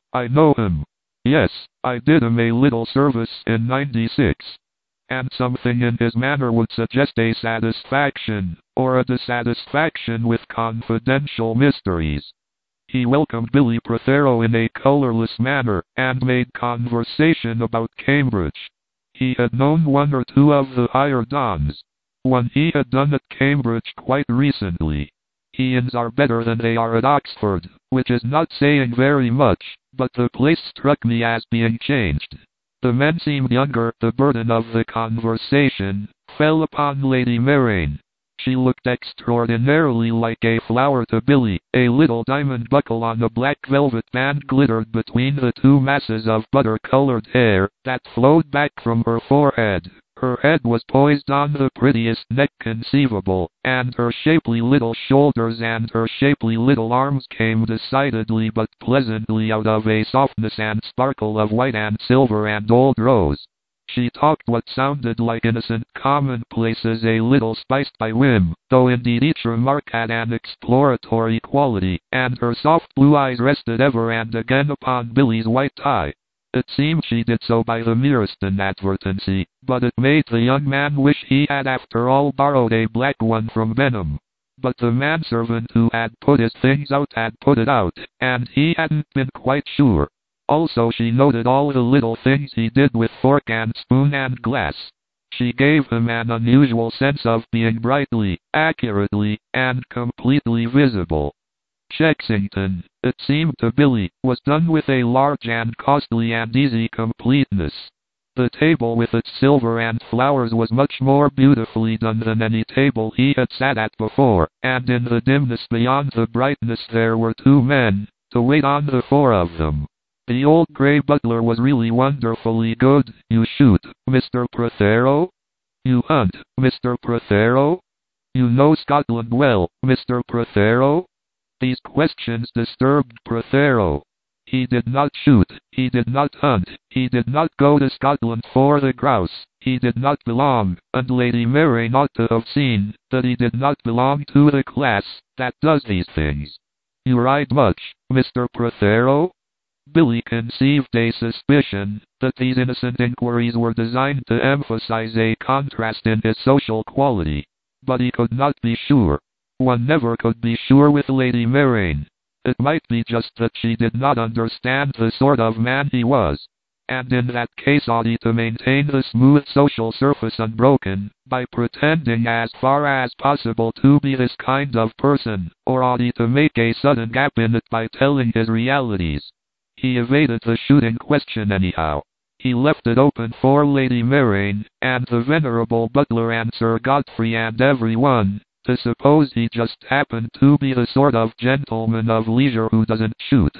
Yes, I did him a little service in '96. And something in his manner would suggest a satisfaction, or a dissatisfaction with confidential mysteries. He welcomed Billy Prothero in a colorless manner, and made conversation about Cambridge. He had known one or two of the higher dons. One he had done at Cambridge quite recently. Ians are better than they are at Oxford, which is not saying very much, but the place struck me as being changed. The men seemed younger. The burden of the conversation fell upon Lady Murrain. She looked extraordinarily like a flower to Billy. A little diamond buckle on a black velvet band glittered between the two masses of butter-colored hair that flowed back from her forehead. Her head was poised on the prettiest neck conceivable, and her shapely little shoulders and her shapely little arms came decidedly but pleasantly out of a softness and sparkle of white and silver and old rose. She talked what sounded like innocent commonplaces a little spiced by whim, though indeed each remark had an exploratory quality, and her soft blue eyes rested ever and again upon Billy's white tie. It seemed she did so by the merest inadvertency, but it made the young man wish he had after all borrowed a black one from Benham. But the manservant who had put his things out had put it out, and he hadn't been quite sure. Also she noted all the little things he did with fork and spoon and glass. She gave him an unusual sense of being brightly, accurately, and completely visible. Chexington, it seemed to Billy, was done with a large and costly and easy completeness. The table with its silver and flowers was much more beautifully done than any table he had sat at before, and in the dimness beyond the brightness there were two men, to wait on the four of them. The old grey butler was really wonderfully good. "You shoot, Mr. Prothero? You hunt, Mr. Prothero? You know Scotland well, Mr. Prothero?" These questions disturbed Prothero. He did not shoot, he did not hunt, he did not go to Scotland for the grouse, he did not belong, and Lady Murrain ought to have seen that he did not belong to the class that does these things. "You ride much, Mr. Prothero?" Billy conceived a suspicion that these innocent inquiries were designed to emphasize a contrast in his social quality, but he could not be sure. One never could be sure with Lady Murrain. It might be just that she did not understand the sort of man he was, and in that case ought he to maintain the smooth social surface unbroken, by pretending as far as possible to be this kind of person, or ought he to make a sudden gap in it by telling his realities? He evaded the shooting question anyhow. He left it open for Lady Murrain, and the venerable butler and Sir Godfrey and everyone, to suppose he just happened to be the sort of gentleman of leisure who doesn't shoot.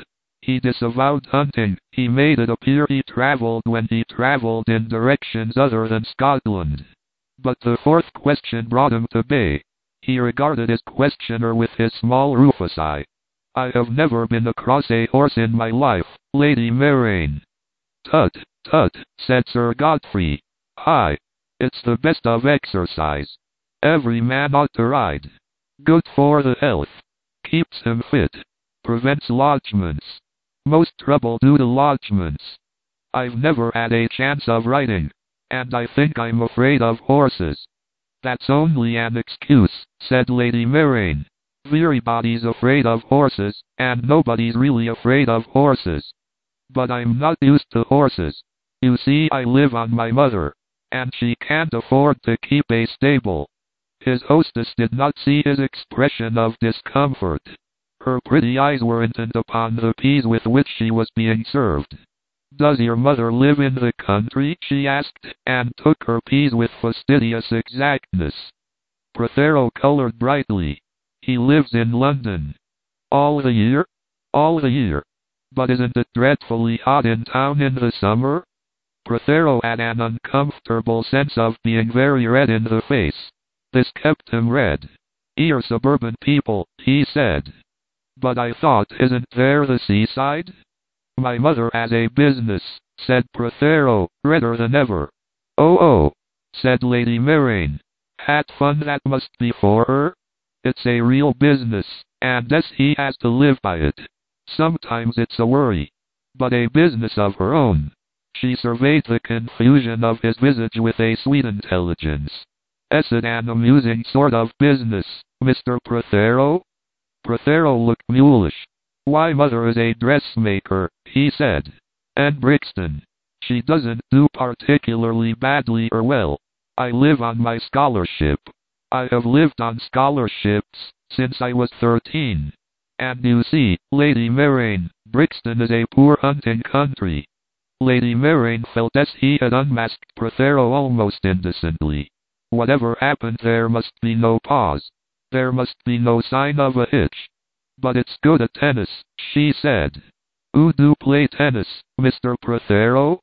He disavowed hunting. He made it appear he traveled when he traveled in directions other than Scotland. But the fourth question brought him to bay. He regarded his questioner with his small rufous eye. I have never been across a horse in my life, Lady Marain. Tut, tut, said Sir Godfrey. Aye, it's the best of exercise. Every man ought to ride. Good for the health. Keeps him fit. Prevents lodgements. Most trouble due to lodgements. I've never had a chance of riding, and I think I'm afraid of horses. That's only an excuse, said Lady Marain. Everybody's afraid of horses, and nobody's really afraid of horses. But I'm not used to horses. You see, I live on my mother, and she can't afford to keep a stable. His hostess did not see his expression of discomfort. Her pretty eyes were intent upon the peas with which she was being served. Does your mother live in the country? She asked, and took her peas with fastidious exactness. Prothero colored brightly. He lives in London. All the year? All the year. But isn't it dreadfully hot in town in the summer? Prothero had an uncomfortable sense of being very red in the face. This kept him red. "You're suburban people," he said. "But I thought, isn't there the seaside?" "My mother has a business," said Prothero, redder than ever. Oh, said Lady Marain. "Had fun that must be for her. It's a real business, and he has to live by it. Sometimes it's a worry. But a business of her own." She surveyed the confusion of his visage with a sweet intelligence. "Is it an amusing sort of business, Mr. Prothero?" Prothero looked mulish. "Why, mother is a dressmaker," he said. "And Brixton. She doesn't do particularly badly or well. I live on my scholarship. I have lived on scholarships since I was 13. And you see, Lady Marain, Brixton is a poor hunting country." Lady Marain felt as he had unmasked Prothero almost indecently. Whatever happened, there must be no pause. There must be no sign of a hitch. "But it's good at tennis," she said. "You do play tennis, Mr. Prothero?"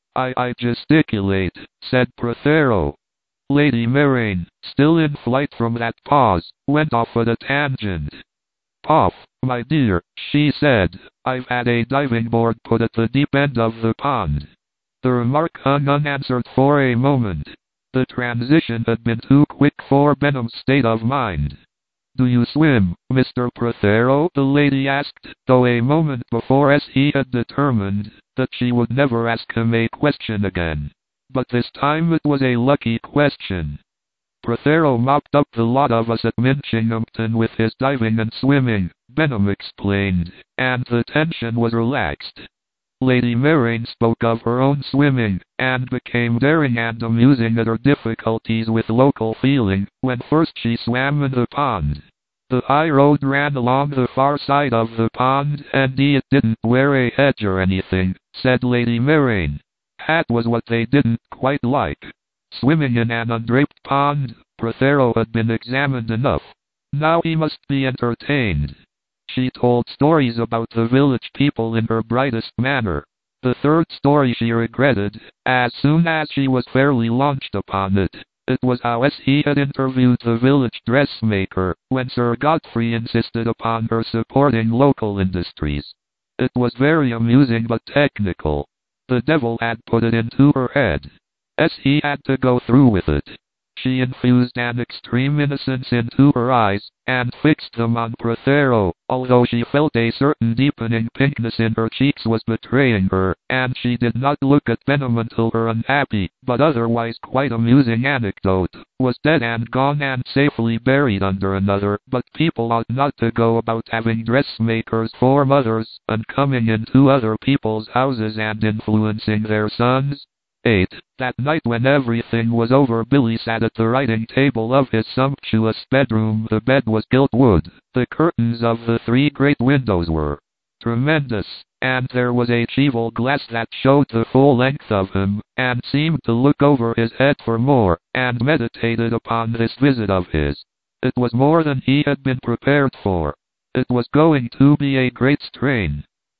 I gesticulate," said Prothero. Lady Marain, still in flight from that pause, went off at a tangent. "Poff, my dear," she said, "I've had a diving board put at the deep end of the pond." The remark hung unanswered for a moment. The transition had been too quick for Benham's state of mind. "Do you swim, Mr. Prothero?" the lady asked, though a moment before he had determined that she would never ask him a question again. But this time it was a lucky question. "Prothero mopped up the lot of us at Minchinghampton with his diving and swimming," Benham explained, and the tension was relaxed. Lady Marain spoke of her own swimming, and became daring and amusing at her difficulties with local feeling, when first she swam in the pond. "The high road ran along the far side of the pond, and it didn't wear a hedge or anything," said Lady Marain. "That was what they didn't quite like. Swimming in an undraped pond." Prothero had been examined enough. Now he must be entertained. She told stories about the village people in her brightest manner. The third story she regretted, as soon as she was fairly launched upon it. It was how he had interviewed the village dressmaker, when Sir Godfrey insisted upon her supporting local industries. It was very amusing but technical. The devil had put it into her head. He had to go through with it. She infused an extreme innocence into her eyes, and fixed them on Prothero, although she felt a certain deepening pinkness in her cheeks was betraying her, and she did not look at Benham until her unhappy, but otherwise quite amusing anecdote, was dead and gone and safely buried under another. But people ought not to go about having dressmakers for mothers, and coming into other people's houses and influencing their sons. 8. That night when everything was over, Billy sat at the writing table of his sumptuous bedroom. The bed was gilt wood. The curtains of the 3 great windows were tremendous, and there was a cheval glass that showed the full length of him, and seemed to look over his head for more, and meditated upon this visit of his. It was more than he had been prepared for. It was going to be a great strain.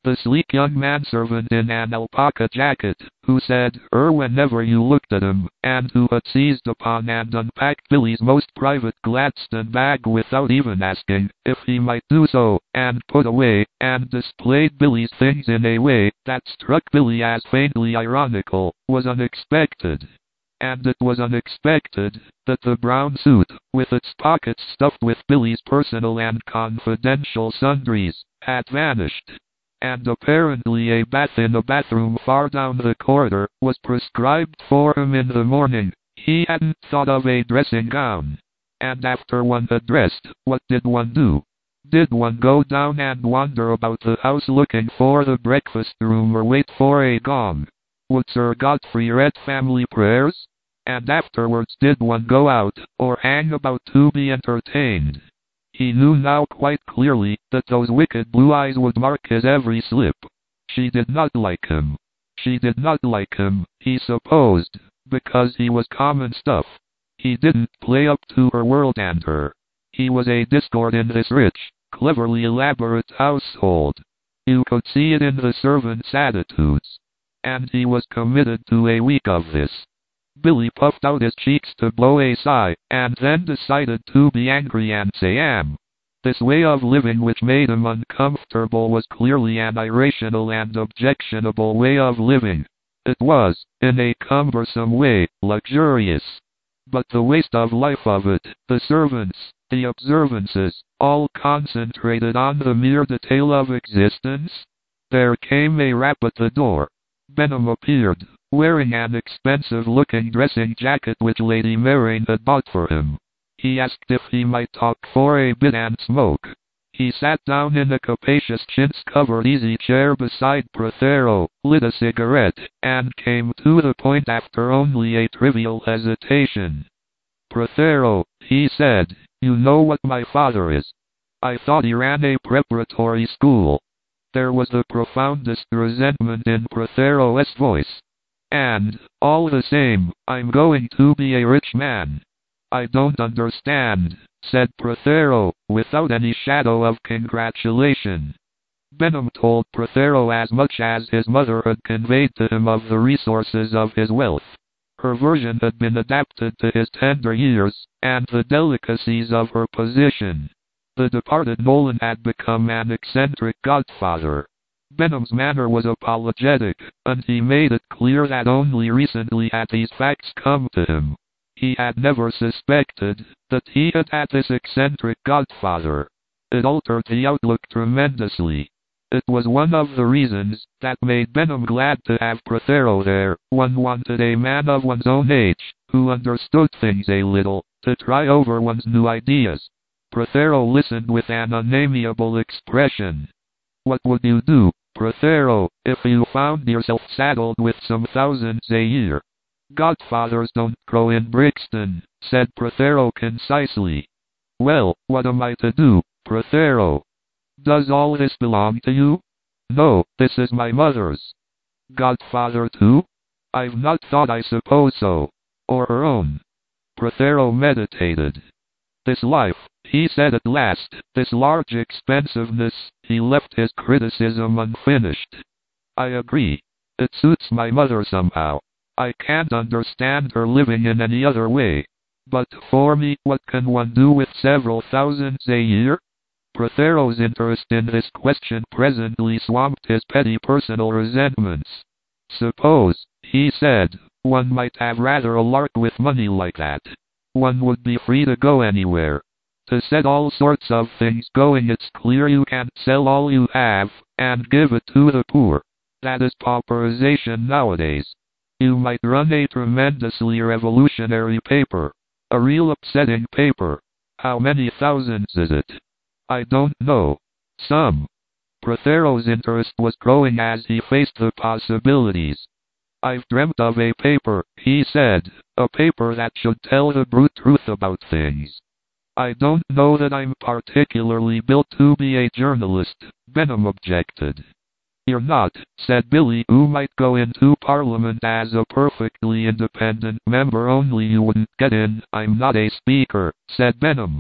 the sleek young manservant in an alpaca jacket, who said whenever you looked at him, and who had seized upon and unpacked Billy's most private Gladstone bag without even asking if he might do so, and put away and displayed Billy's things in a way that struck Billy as faintly ironical, was unexpected. And it was unexpected that the brown suit, with its pockets stuffed with Billy's personal and confidential sundries, had vanished. And apparently a bath in a bathroom far down the corridor was prescribed for him in the morning. He hadn't thought of a dressing gown. And after one had dressed, what did one do? Did one go down and wander about the house looking for the breakfast room or wait for a gong? Would Sir Godfrey read family prayers? And afterwards did one go out, or hang about to be entertained? He knew now quite clearly that those wicked blue eyes would mark his every slip. She did not like him. She did not like him, he supposed, because he was common stuff. He didn't play up to her world and her. He was a discord in this rich, cleverly elaborate household. You could see it in the servants' attitudes. And he was committed to a week of this. Billy puffed out his cheeks to blow a sigh, and then decided to be angry and say This way of living which made him uncomfortable was clearly an irrational and objectionable way of living. It was, in a cumbersome way, luxurious. But the waste of life of it, the servants, the observances, all concentrated on the mere detail of existence? There came a rap at the door. Benham appeared, wearing an expensive-looking dressing jacket which Lady Marain had bought for him. He asked if he might talk for a bit and smoke. He sat down in a capacious chintz-covered easy-chair beside Prothero, lit a cigarette, and came to the point after only a trivial hesitation. "Prothero," he said, "you know what my father is. I thought he ran a preparatory school." There was the profoundest resentment in Prothero's voice. "And, all the same, I'm going to be a rich man." "I don't understand," said Prothero, without any shadow of congratulation. Benham told Prothero as much as his mother had conveyed to him of the resources of his wealth. Her version had been adapted to his tender years, and the delicacies of her position. The departed Nolan had become an eccentric godfather. Benham's manner was apologetic, and he made it clear that only recently had these facts come to him. He had never suspected that he had had this eccentric godfather. It altered the outlook tremendously. It was one of the reasons that made Benham glad to have Prothero there. One wanted a man of one's own age, who understood things a little, to try over one's new ideas. Prothero listened with an unamiable expression. "What would you do, Prothero, if you found yourself saddled with some thousands a year?" "Godfathers don't grow in Brixton," said Prothero concisely. "Well, what am I to do, Prothero? Does all this belong to you?" "No, this is my mother's." "Godfather too?" "I've not thought, I suppose so. Or her own." Prothero meditated. "This life," he said at last, "this large expensiveness," he left his criticism unfinished. "I agree. It suits my mother somehow. I can't understand her living in any other way. But for me, what can one do with several thousands a year?" Prothero's interest in this question presently swamped his petty personal resentments. "Suppose," he said, "one might have rather a lark with money like that. One would be free to go anywhere. To set all sorts of things going. It's clear you can't sell all you have, and give it to the poor. That is pauperization nowadays. You might run a tremendously revolutionary paper. A real upsetting paper. How many thousands is it?" "I don't know. Some." Prothero's interest was growing as he faced the possibilities. "I've dreamt of a paper," he said, "a paper that should tell the brute truth about things." "I don't know that I'm particularly built to be a journalist," Benham objected. "You're not," said Billy, "who might go into Parliament as a perfectly independent member, only you wouldn't get in." "I'm not a speaker," said Benham.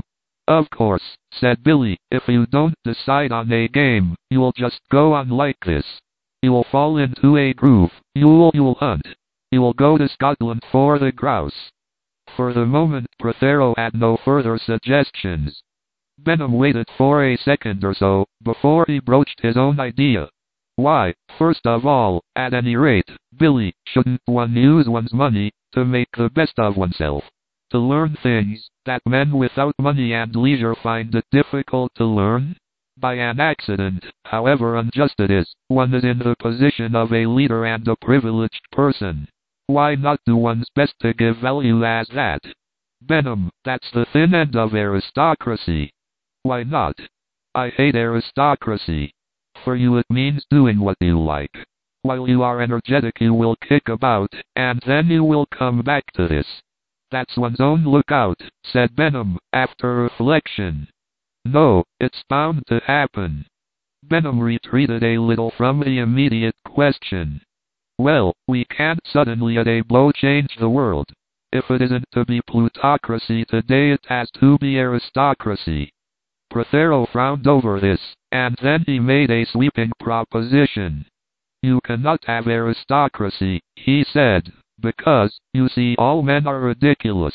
Of course, said Billy, if you don't decide on a game, you'll just go on like this. You'll fall into a groove, you'll hunt. You'll go to Scotland for the grouse. For the moment, Prothero had no further suggestions. Benham waited for a second or so, before he broached his own idea. Why, first of all, at any rate, Billy, shouldn't one use one's money to make the best of oneself? To learn things that men without money and leisure find it difficult to learn? By an accident, however unjust it is, one is in the position of a leader and a privileged person. Why not do one's best to give value as that? Benham, that's the thin end of aristocracy. Why not? I hate aristocracy. For you it means doing what you like. While you are energetic you will kick about, and then you will come back to this. That's one's own lookout, said Benham, after reflection. No, it's bound to happen. Benham retreated a little from the immediate question. Well, we can't suddenly at a blow change the world. If it isn't to be plutocracy today it has to be aristocracy. Prothero frowned over this, and then he made a sweeping proposition. You cannot have aristocracy, he said, because, you see, all men are ridiculous.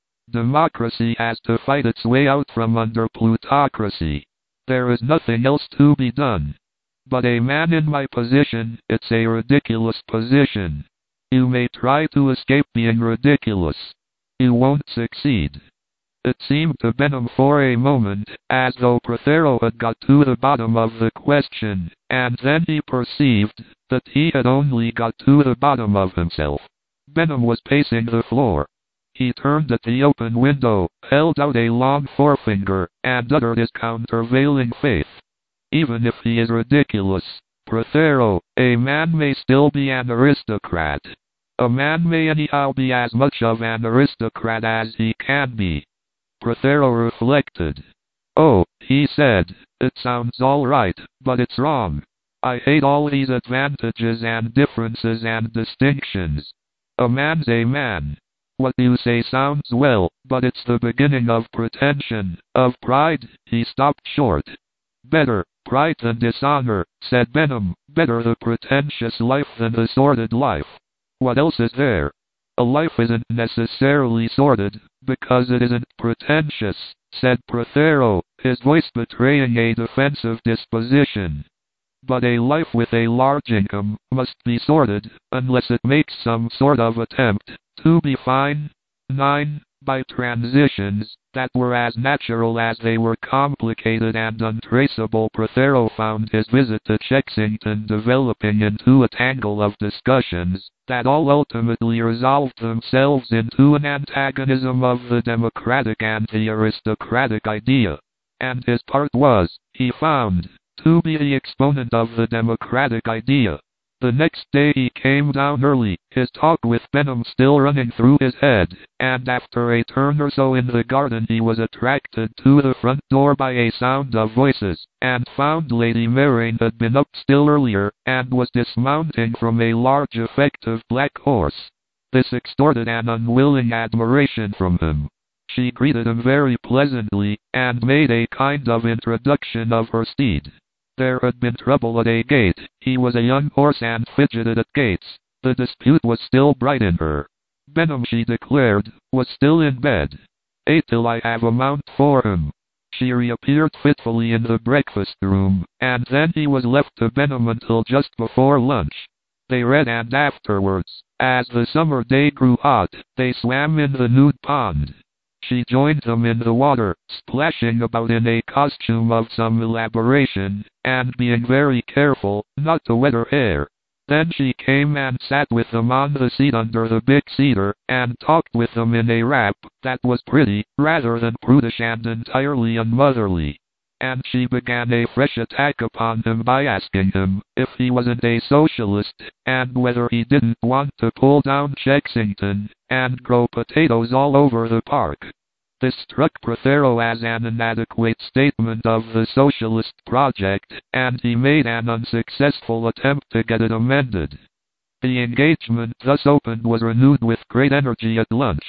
Democracy has to fight its way out from under plutocracy. There is nothing else to be done. But a man in my position, it's a ridiculous position. You may try to escape being ridiculous. You won't succeed. It seemed to Benham for a moment as though Prothero had got to the bottom of the question, and then he perceived that he had only got to the bottom of himself. Benham was pacing the floor. He turned at the open window, held out a long forefinger, and uttered his countervailing faith. Even if he is ridiculous, Prothero, a man may still be an aristocrat. A man may anyhow be as much of an aristocrat as he can be. Prothero reflected. Oh, he said, it sounds all right, but it's wrong. I hate all these advantages and differences and distinctions. A man's a man. What you say sounds well, but it's the beginning of pretension, of pride. He stopped short. Better pride than dishonor, said Benham. Better the pretentious life than the sordid life. What else is there? A life isn't necessarily sordid, because it isn't pretentious, said Prothero, his voice betraying a defensive disposition. But a life with a large income must be sordid, unless it makes some sort of attempt to be fine. 9. By transitions that were as natural as they were complicated and untraceable, Prothero found his visit to Chexington developing into a tangle of discussions that all ultimately resolved themselves into an antagonism of the democratic and the aristocratic idea. And his part was, he found, to be the exponent of the democratic idea. The next day he came down early, his talk with Benham still running through his head, and after a turn or so in the garden he was attracted to the front door by a sound of voices, and found Lady Marraine had been up still earlier, and was dismounting from a large effective black horse. This extorted an unwilling admiration from him. She greeted him very pleasantly, and made a kind of introduction of her steed. There had been trouble at a gate. He was a young horse and fidgeted at gates. The dispute was still bright in her. Benham, she declared, was still in bed. "Ate till I have a mount for him." She reappeared fitfully in the breakfast room, and then he was left to Benham until just before lunch. They read, and afterwards, as the summer day grew hot, they swam in the nude pond. She joined them in the water, splashing about in a costume of some elaboration, and being very careful not to wet her hair. Then she came and sat with them on the seat under the big cedar, and talked with them in a rap that was pretty, rather than prudish and entirely unmotherly. And she began a fresh attack upon him by asking him if he wasn't a socialist, and whether he didn't want to pull down Chexington and grow potatoes all over the park. This struck Prothero as an inadequate statement of the socialist project, and he made an unsuccessful attempt to get it amended. The engagement thus opened was renewed with great energy at lunch.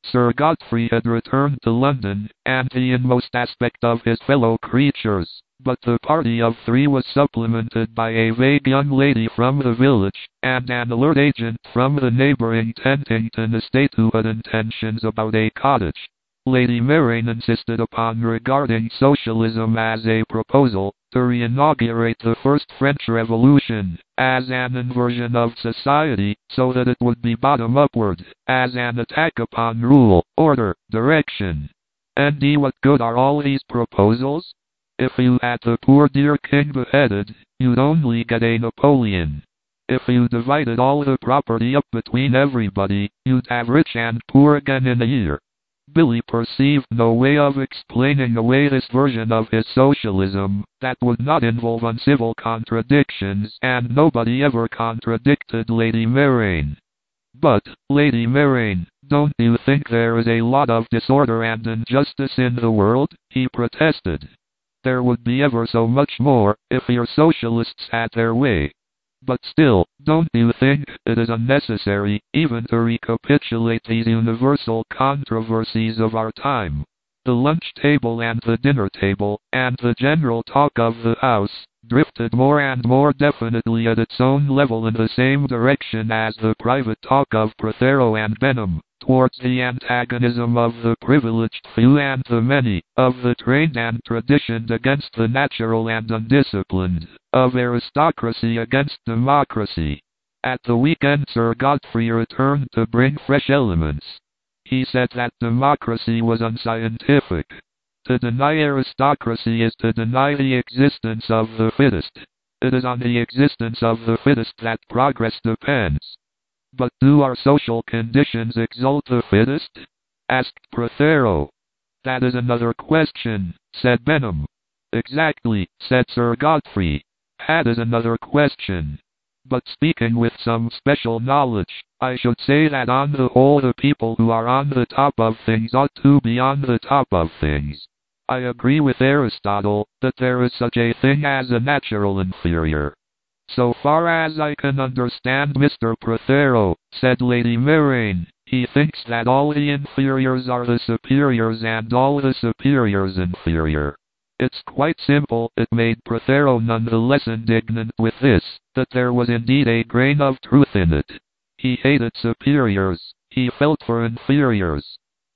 Sir Godfrey had returned to London, and the inmost aspect of his fellow creatures, but the party of three was supplemented by a vague young lady from the village, and an alert agent from the neighbouring Tentington estate who had intentions about a cottage. Lady Marain insisted upon regarding socialism as a proposal to re-inaugurate the first French Revolution, as an inversion of society, so that it would be bottom upward, as an attack upon rule, order, direction. And what good are all these proposals? If you had the poor dear king beheaded, you'd only get a Napoleon. If you divided all the property up between everybody, you'd have rich and poor again in a year. Billy perceived no way of explaining away this version of his socialism that would not involve uncivil contradictions, and nobody ever contradicted Lady Marain. But, Lady Marain, don't you think there is a lot of disorder and injustice in the world? He protested. There would be ever so much more, if your socialists had their way. But still, don't you think it is unnecessary even to recapitulate these universal controversies of our time? The lunch table and the dinner table, and the general talk of the house, drifted more and more definitely at its own level in the same direction as the private talk of Prothero and Benham, towards the antagonism of the privileged few and the many, of the trained and traditioned against the natural and undisciplined, of aristocracy against democracy. At the weekend Sir Godfrey returned to bring fresh elements. He said that democracy was unscientific. To deny aristocracy is to deny the existence of the fittest. It is on the existence of the fittest that progress depends. But do our social conditions exalt the fittest? Asked Prothero. That is another question, said Benham. Exactly, said Sir Godfrey. That is another question. But speaking with some special knowledge, I should say that on the whole the people who are on the top of things ought to be on the top of things. I agree with Aristotle that there is such a thing as a natural inferior. So far as I can understand Mr. Prothero, said Lady Marain, he thinks that all the inferiors are the superiors and all the superiors inferior. It's quite simple. It made Prothero none the less indignant with this, that there was indeed a grain of truth in it. He hated superiors. He felt for inferiors.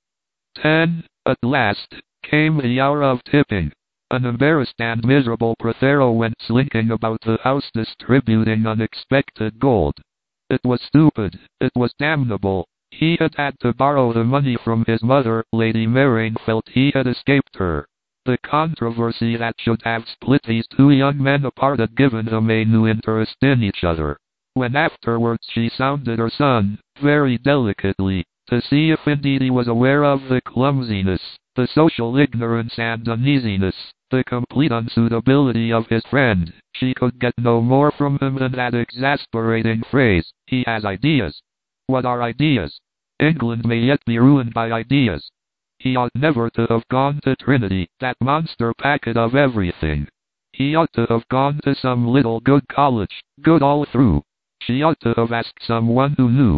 10. At last came the hour of tipping. An embarrassed and miserable Prothero went slinking about the house distributing unexpected gold. It was stupid. It was damnable. He had had to borrow the money from his mother. Lady Marain felt he had escaped her. The controversy that should have split these two young men apart had given them a new interest in each other. When afterwards she sounded her son, very delicately, to see if indeed he was aware of the clumsiness, the social ignorance and uneasiness, the complete unsuitability of his friend, she could get no more from him than that exasperating phrase, "He has ideas." What are ideas? England may yet be ruined by ideas. He ought never to have gone to Trinity, that monster packet of everything. He ought to have gone to some little good college, good all through. She ought to have asked someone who knew.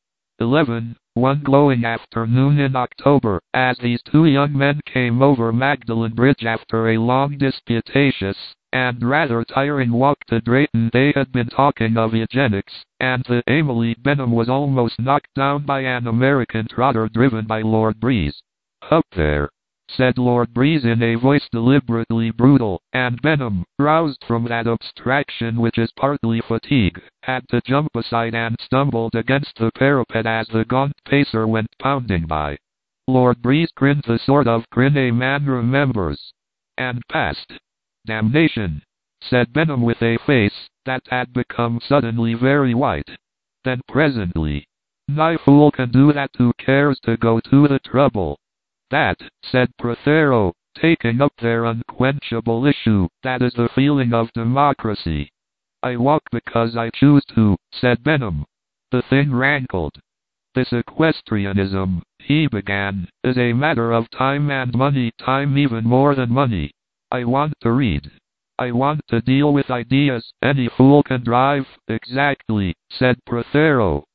11. One glowing afternoon in October, as these two young men came over Magdalen Bridge after a long disputatious and rather tiring walk to Drayton, they had been talking of eugenics, and the Emily Benham was almost knocked down by an American trotter driven by Lord Breeze. "Up there," said Lord Breeze in a voice deliberately brutal, and Benham, roused from that abstraction which is partly fatigue, had to jump aside and stumbled against the parapet as the gaunt pacer went pounding by. Lord Breeze grinned the sort of grin a man remembers, and passed. "Damnation," said Benham with a face that had become suddenly very white. Then presently, "My fool can do that, who cares to go to the trouble?" "That," said Prothero, taking up their unquenchable issue, "that is the feeling of democracy." "I walk because I choose to," said Benham. The thing rankled. "This equestrianism," he began, "is a matter of time and money, time even more than money. I want to read. I want to deal with ideas. Any fool can drive." "Exactly," said Prothero.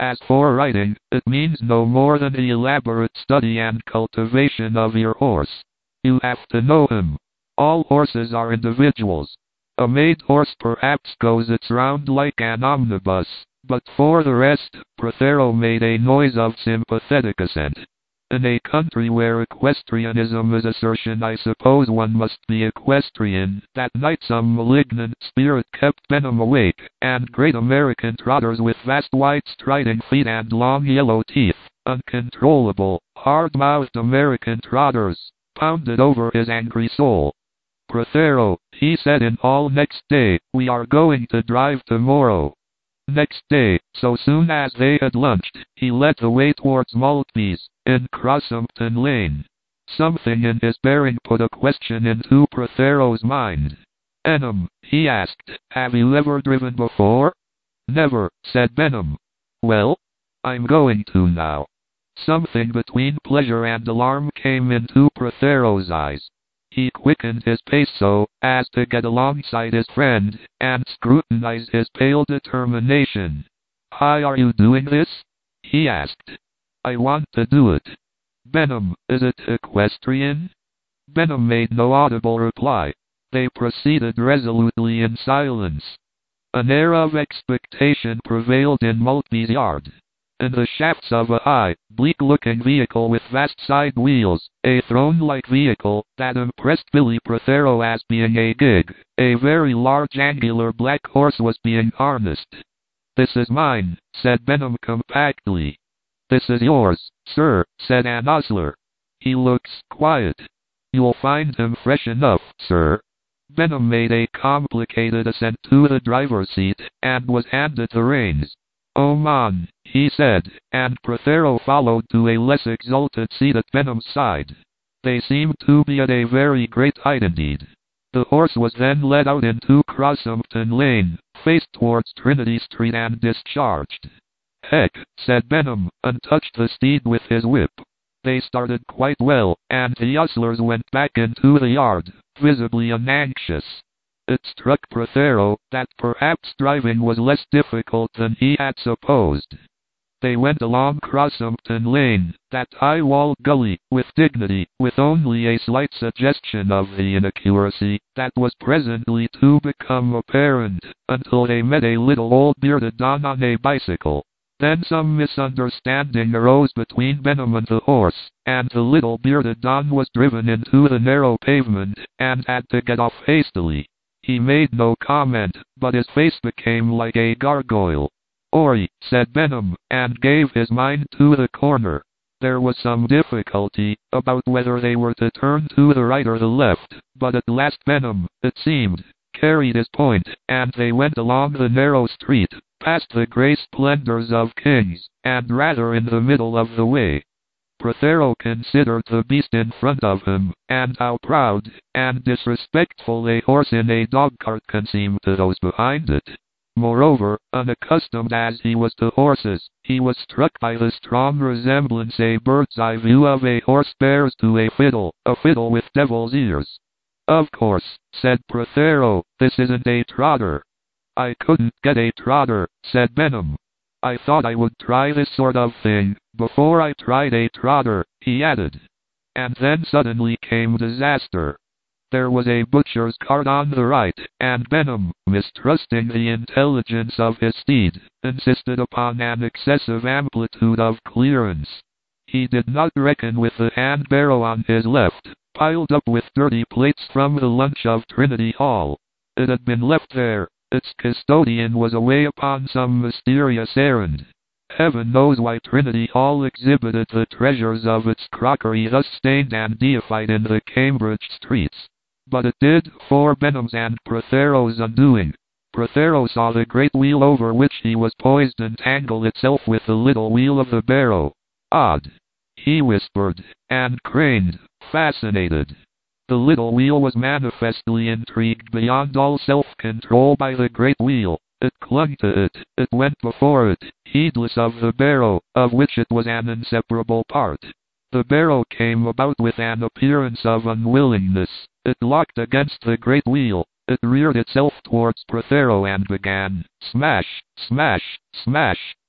As for riding, it means no more than the elaborate study and cultivation of your horse. You have to know him. All horses are individuals. A maid horse perhaps goes its round like an omnibus, but for the rest, Prothero made a noise of sympathetic assent. In a country where equestrianism is assertion, I suppose one must be equestrian. That night some malignant spirit kept Benham awake, and great American trotters with vast white striding feet and long yellow teeth, uncontrollable, hard-mouthed American trotters, pounded over his angry soul. Prothero, he said in all, next day, we are going to drive tomorrow. Next day, so soon as they had lunched, he led the way towards Maltby's, in Crossumpton Lane. Something in his bearing put a question into Prothero's mind. "Benham," he asked, "have you ever driven before?" "Never," said Benham. "Well, I'm going to now." Something between pleasure and alarm came into Prothero's eyes. He quickened his pace so as to get alongside his friend, and scrutinized his pale determination. "How are you doing this?" he asked. "I want to do it." "Benham, is it equestrian?" Benham made no audible reply. They proceeded resolutely in silence. An air of expectation prevailed in Maltby's yard. In the shafts of a high, bleak-looking vehicle with vast side wheels, a throne-like vehicle that impressed Billy Prothero as being a gig, a very large angular black horse was being harnessed. "This is mine," said Benham compactly. "This is yours, sir," said an ostler. "He looks quiet." "You'll find him fresh enough, sir." Benham made a complicated ascent to the driver's seat, and was handed the reins. "Oh, man," he said, and Prothero followed to a less exalted seat at Benham's side. They seemed to be at a very great height indeed. The horse was then led out into Crossumpton Lane, faced towards Trinity Street, and discharged. "Heck," said Benham, and touched the steed with his whip. They started quite well, and the ostlers went back into the yard, visibly unanxious. It struck Prothero that perhaps driving was less difficult than he had supposed. They went along Crossumpton Lane, that high-walled gully, with dignity, with only a slight suggestion of the inaccuracy that was presently to become apparent, until they met a little old bearded don on a bicycle. Then some misunderstanding arose between Benham and the horse, and the little bearded don was driven into the narrow pavement, and had to get off hastily. He made no comment, but his face became like a gargoyle. "Oi," said Benham, and gave his mind to the corner. There was some difficulty about whether they were to turn to the right or the left, but at last Benham, it seemed, carried his point, and they went along the narrow street, past the grey splendors of King's, and rather in the middle of the way. Prothero considered the beast in front of him, and how proud and disrespectful a horse in a dog-cart can seem to those behind it. Moreover, unaccustomed as he was to horses, he was struck by the strong resemblance a bird's-eye view of a horse bears to a fiddle with devil's ears. "Of course," said Prothero, "this isn't a trotter." "I couldn't get a trotter," said Benham. "I thought I would try this sort of thing before I tried a trotter," he added. And then suddenly came disaster. There was a butcher's cart on the right, and Benham, mistrusting the intelligence of his steed, insisted upon an excessive amplitude of clearance. He did not reckon with the hand barrow on his left, piled up with dirty plates from the lunch of Trinity Hall. It had been left there. Its custodian was away upon some mysterious errand. Heaven knows why Trinity Hall exhibited the treasures of its crockery thus stained and deified in the Cambridge streets. But it did, for Benham's and Prothero's undoing. Prothero saw the great wheel over which he was poised entangle itself with the little wheel of the barrow. "Odd," he whispered, and craned, fascinated. The little wheel was manifestly intrigued beyond all self-control by the great wheel. It clung to it, it went before it, heedless of the barrow, of which it was an inseparable part. The barrow came about with an appearance of unwillingness. It locked against the great wheel. It reared itself towards Prothero and began, smash, smash, smash,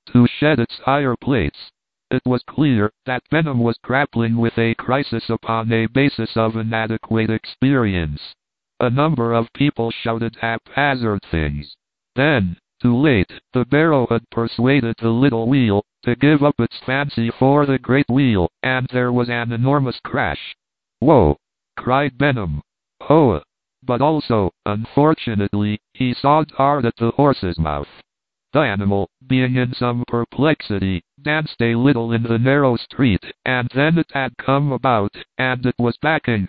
to shed its higher plates. It was clear that Benham was grappling with a crisis upon a basis of inadequate experience. A number of people shouted haphazard things. Then, too late, the barrow had persuaded the little wheel to give up its fancy for the great wheel, and there was an enormous crash. "Whoa!" cried Benham. "Oh!" But also, unfortunately, he sagged hard at the horse's mouth. The animal, being in some perplexity, danced a little in the narrow street, and then it had come about, and it was backing,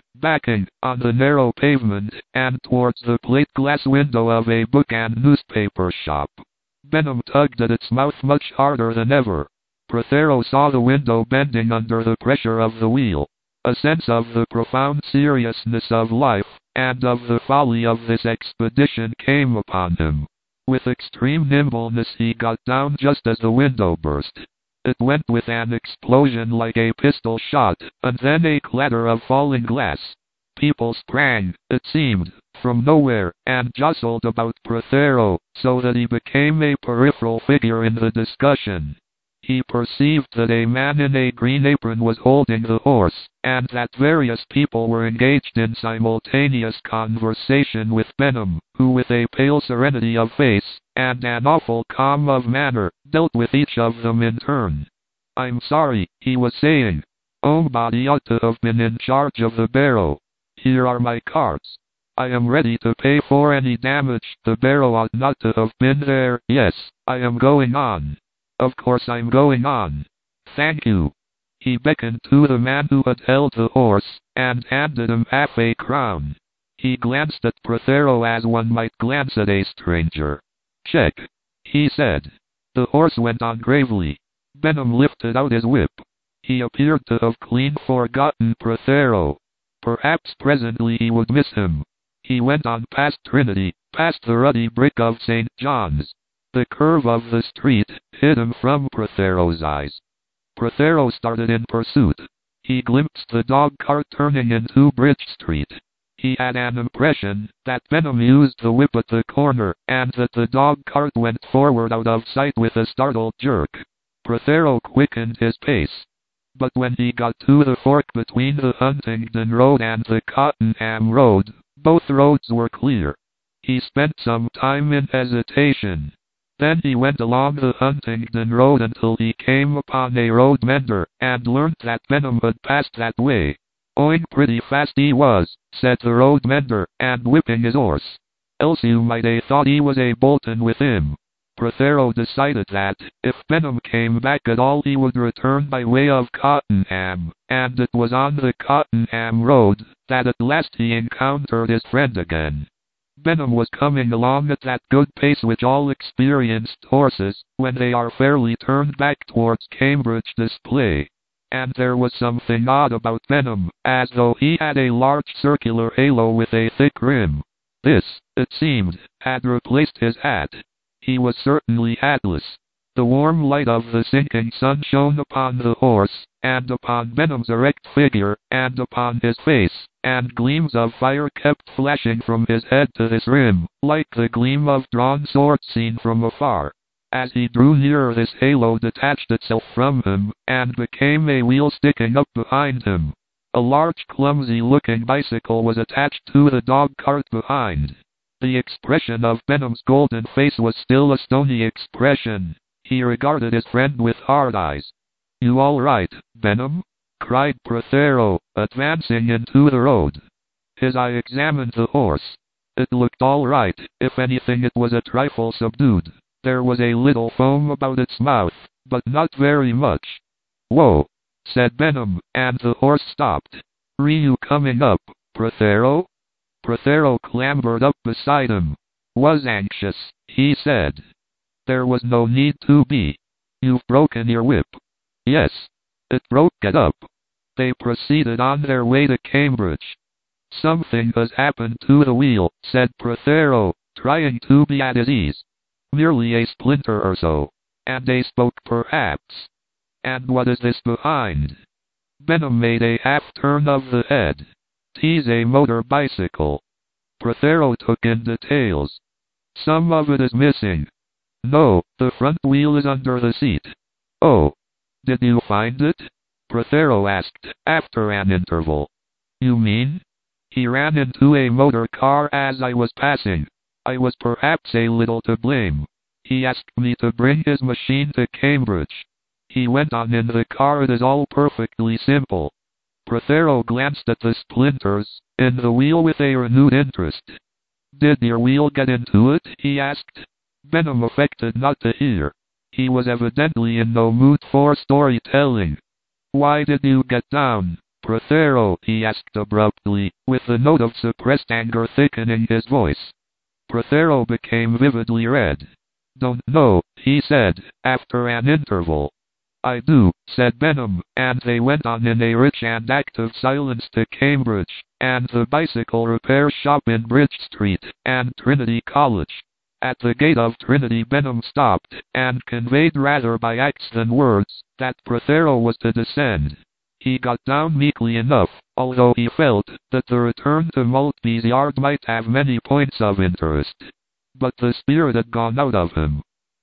on the narrow pavement, and towards the plate-glass window of a book and newspaper shop. Benham tugged at its mouth much harder than ever. Prothero saw the window bending under the pressure of the wheel. A sense of the profound seriousness of life, and of the folly of this expedition came upon him. With extreme nimbleness he got down just as the window burst. It went with an explosion like a pistol shot, and then a clatter of falling glass. People sprang, it seemed, from nowhere, and jostled about Prothero, so that he became a peripheral figure in the discussion. He perceived that a man in a green apron was holding the horse, and that various people were engaged in simultaneous conversation with Benham, who with a pale serenity of face, and an awful calm of manner, dealt with each of them in turn. "I'm sorry," he was saying. "Somebody ought to have been in charge of the barrow. Here are my cards. I am ready to pay for any damage. The barrow ought not to have been there. Yes, I am going on. Of course I'm going on. Thank you." He beckoned to the man who had held the horse, and handed him half-a-crown. He glanced at Prothero as one might glance at a stranger. "Check," he said. The horse went on gravely. Benham lifted out his whip. He appeared to have clean forgotten Prothero. Perhaps presently he would miss him. He went on past Trinity, past the ruddy brick of St. John's. The curve of the street hid him from Prothero's eyes. Prothero started in pursuit. He glimpsed the dog cart turning into Bridge Street. He had an impression that Benham used the whip at the corner, and that the dog cart went forward out of sight with a startled jerk. Prothero quickened his pace. But when he got to the fork between the Huntingdon Road and the Cottenham Road, both roads were clear. He spent some time in hesitation. Then he went along the Huntingdon Road until he came upon a road mender, and learnt that Benham had passed that way. "Going pretty fast he was," said the road mender, and whipping his horse. "Else you might a thought he was a boltin' with him." Prothero decided that, if Benham came back at all he would return by way of Cottenham, and it was on the Cottenham Road that at last he encountered his friend again. Benham was coming along at that good pace which all experienced horses, when they are fairly turned back towards Cambridge, display. And there was something odd about Benham, as though he had a large circular halo with a thick rim. This, it seemed, had replaced his hat. He was certainly hatless. The warm light of the sinking sun shone upon the horse, and upon Benham's erect figure, and upon his face, and gleams of fire kept flashing from his head to his rim, like the gleam of drawn swords seen from afar. As he drew nearer, this halo detached itself from him, and became a wheel sticking up behind him. A large clumsy-looking bicycle was attached to the dog-cart behind. The expression of Benham's golden face was still a stony expression. He regarded his friend with hard eyes. "You all right, Benham?" cried Prothero, advancing into the road. His eye examined the horse. It looked all right, if anything it was a trifle subdued. There was a little foam about its mouth, but not very much. "Whoa," said Benham, and the horse stopped. "You coming up, Prothero?" Prothero clambered up beside him. "Was anxious," he said. "There was no need to be. You've broken your whip." "Yes. It broke it up." They proceeded on their way to Cambridge. "Something has happened to the wheel," said Prothero, trying to be at his ease. "Merely a splinter or so. And a spoke perhaps. And what is this behind?" Benham made a half-turn of the head. "'Tis a motor bicycle." Prothero took in details. "Some of it is missing." No, the front wheel is under the seat. Oh. Did you find it? Prothero asked, after an interval. You mean? He ran into a motor car as I was passing. I was perhaps a little to blame. He asked me to bring his machine to Cambridge. He went on in the car. It is all perfectly simple. Prothero glanced at the splinters in the wheel with a renewed interest. Did your wheel get into it? He asked. Benham affected not to hear. He was evidently in no mood for storytelling. Why did you get down, Prothero? He asked abruptly, with a note of suppressed anger thickening his voice. Prothero became vividly red. Don't know, he said, after an interval. I do, said Benham, and they went on in a rich and active silence to Cambridge, and the bicycle repair shop in Bridge Street, and Trinity College. At the gate of Trinity Benham stopped, and conveyed rather by acts than words, that Prothero was to descend. He got down meekly enough, although he felt that the return to Maltby's Yard might have many points of interest. But the spirit had gone out of him.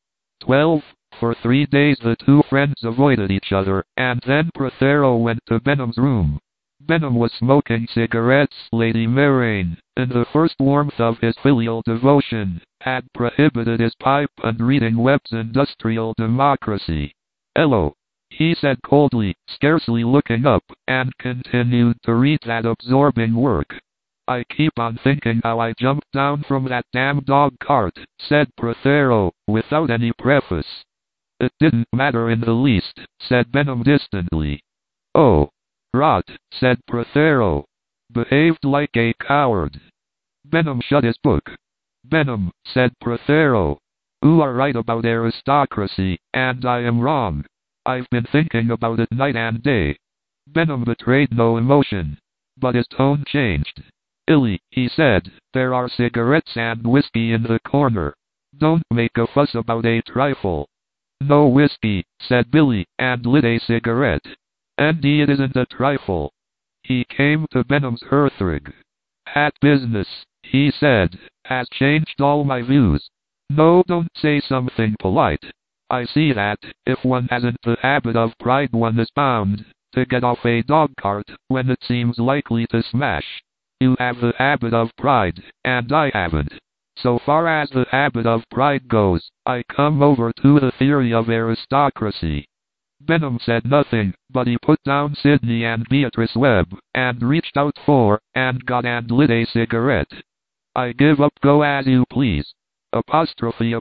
12. For 3 days the two friends avoided each other, and then Prothero went to Benham's room. Benham was smoking cigarettes. Lady Murrain, in the first warmth of his filial devotion, had prohibited his pipe and reading Webb's Industrial Democracy. Hello, he said coldly, scarcely looking up, and continued to read that absorbing work. I keep on thinking how I jumped down from that damn dog cart, said Prothero, without any preface. It didn't matter in the least, said Benham distantly. Oh. Rot, said Prothero. Behaved like a coward. Benham shut his book. Benham, said Prothero. You are right about aristocracy, and I am wrong. I've been thinking about it night and day. Benham betrayed no emotion, but his tone changed. Illy, he said, there are cigarettes and whiskey in the corner. Don't make a fuss about a trifle. No whiskey, said Billy, and lit a cigarette. Andy, it isn't a trifle. He came to Benham's hearthrug. Hat business, he said, has changed all my views. No, don't say something polite. I see that, if one hasn't the habit of pride, one is bound to get off a dog cart when it seems likely to smash. You have the habit of pride, and I haven't. So far as the habit of pride goes, I come over to the theory of aristocracy. Benham said nothing, but he put down Sidney and Beatrice Webb, and reached out for, and got and lit a cigarette. I give up, go as you please. Apostrophe,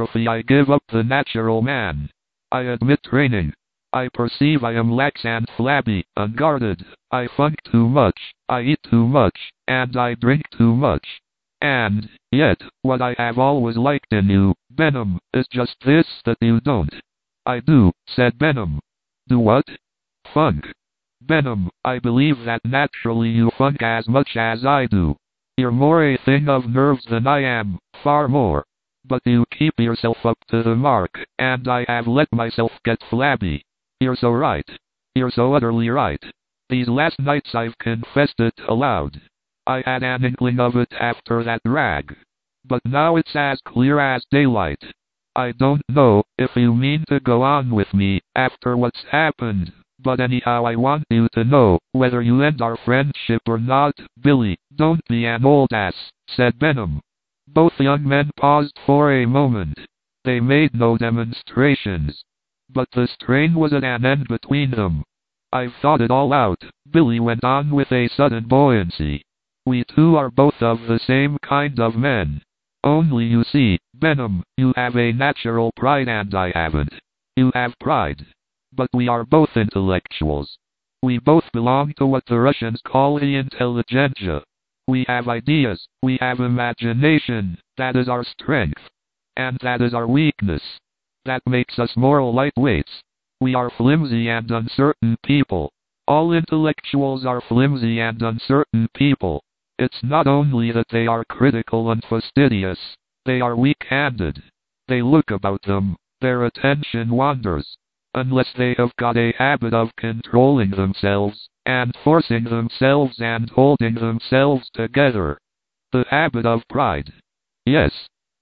I give up the natural man. I admit training. I perceive I am lax and flabby, unguarded. I funk too much, I eat too much, and I drink too much. And, yet, what I have always liked in you, Benham, is just this, that you don't. I do, said Benham. Do what? Funk. Benham, I believe that naturally you funk as much as I do. You're more a thing of nerves than I am, far more. But you keep yourself up to the mark, and I have let myself get flabby. You're so right. You're so utterly right. These last nights I've confessed it aloud. I had an inkling of it after that rag. But now it's as clear as daylight. I don't know if you mean to go on with me after what's happened, but anyhow I want you to know whether you end our friendship or not. Billy, don't be an old ass, said Benham. Both young men paused for a moment. They made no demonstrations, but the strain was at an end between them. I've thought it all out, Billy went on with a sudden buoyancy. We two are both of the same kind of men. Only you see, Benham, you have a natural pride and I haven't. You have pride. But we are both intellectuals. We both belong to what the Russians call the intelligentsia. We have ideas, we have imagination, that is our strength. And that is our weakness. That makes us moral lightweights. We are flimsy and uncertain people. All intellectuals are flimsy and uncertain people. It's not only that they are critical and fastidious, they are weak-handed. They look about them, their attention wanders. Unless they have got a habit of controlling themselves, and forcing themselves and holding themselves together. The habit of pride. Yes.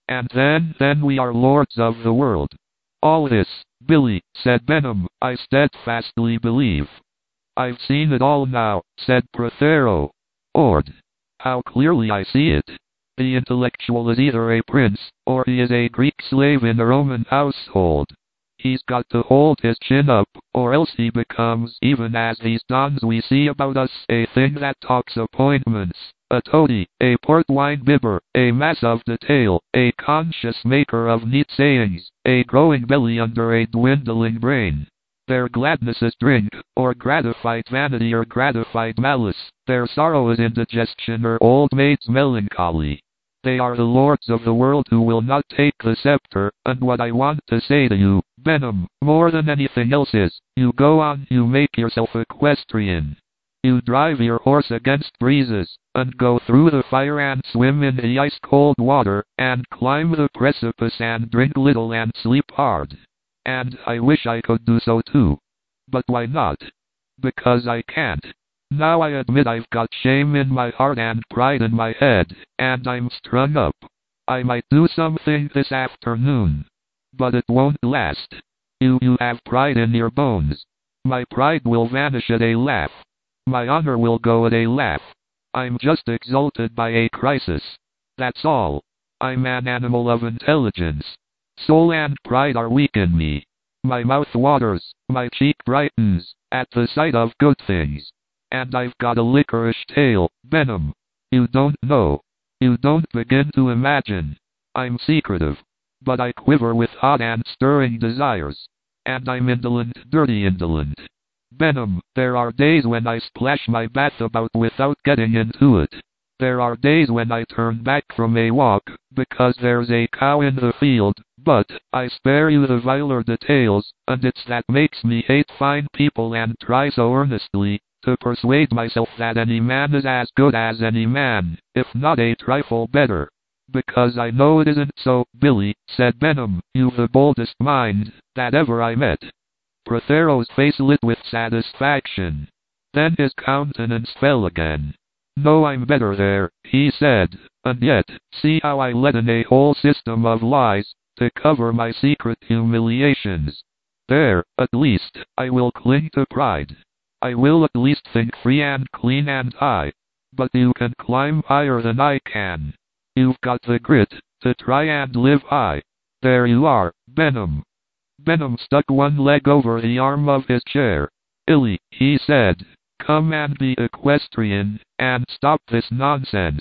And then we are lords of the world. All this, Billy, said Benham, I steadfastly believe. I've seen it all now, said Prothero. Ord. How clearly I see it. The intellectual is either a prince, or he is a Greek slave in a Roman household. He's got to hold his chin up, or else he becomes, even as these dons we see about us, a thing that talks appointments, a toady, a port wine bibber, a mass of detail, a conscious maker of neat sayings, a growing belly under a dwindling brain. Their gladness is drink, or gratified vanity or gratified malice, their sorrow is indigestion or old maid's melancholy. They are the lords of the world who will not take the scepter, and what I want to say to you, Benham, more than anything else is, you go on, you make yourself equestrian. You drive your horse against breezes, and go through the fire and swim in the ice-cold water, and climb the precipice and drink little and sleep hard. And I wish I could do so too. But why not? Because I can't. Now I admit I've got shame in my heart and pride in my head, and I'm strung up. I might do something this afternoon. But it won't last. You have pride in your bones. My pride will vanish at a laugh. My honor will go at a laugh. I'm just exalted by a crisis. That's all. I'm an animal of intelligence. Soul and pride are weak in me. My mouth waters, my cheek brightens, at the sight of good things. And I've got a licorice tail, Benham. You don't know. You don't begin to imagine. I'm secretive. But I quiver with hot and stirring desires. And I'm indolent, dirty indolent. Benham, there are days when I splash my bath about without getting into it. There are days when I turn back from a walk, because there's a cow in the field, but I spare you the viler details, and it's that makes me hate fine people and try so earnestly to persuade myself that any man is as good as any man, if not a trifle better. Because I know it isn't so, Billy, said Benham, you've the boldest mind that ever I met. Prothero's face lit with satisfaction. Then his countenance fell again. No, I'm better there, he said, and yet, see how I let in a whole system of lies, to cover my secret humiliations. There, at least, I will cling to pride. I will at least think free and clean and high. But you can climb higher than I can. You've got the grit, to try and live high. There you are, Benham. Benham stuck one leg over the arm of his chair. Illy, he said, come and be equestrian, and stop this nonsense.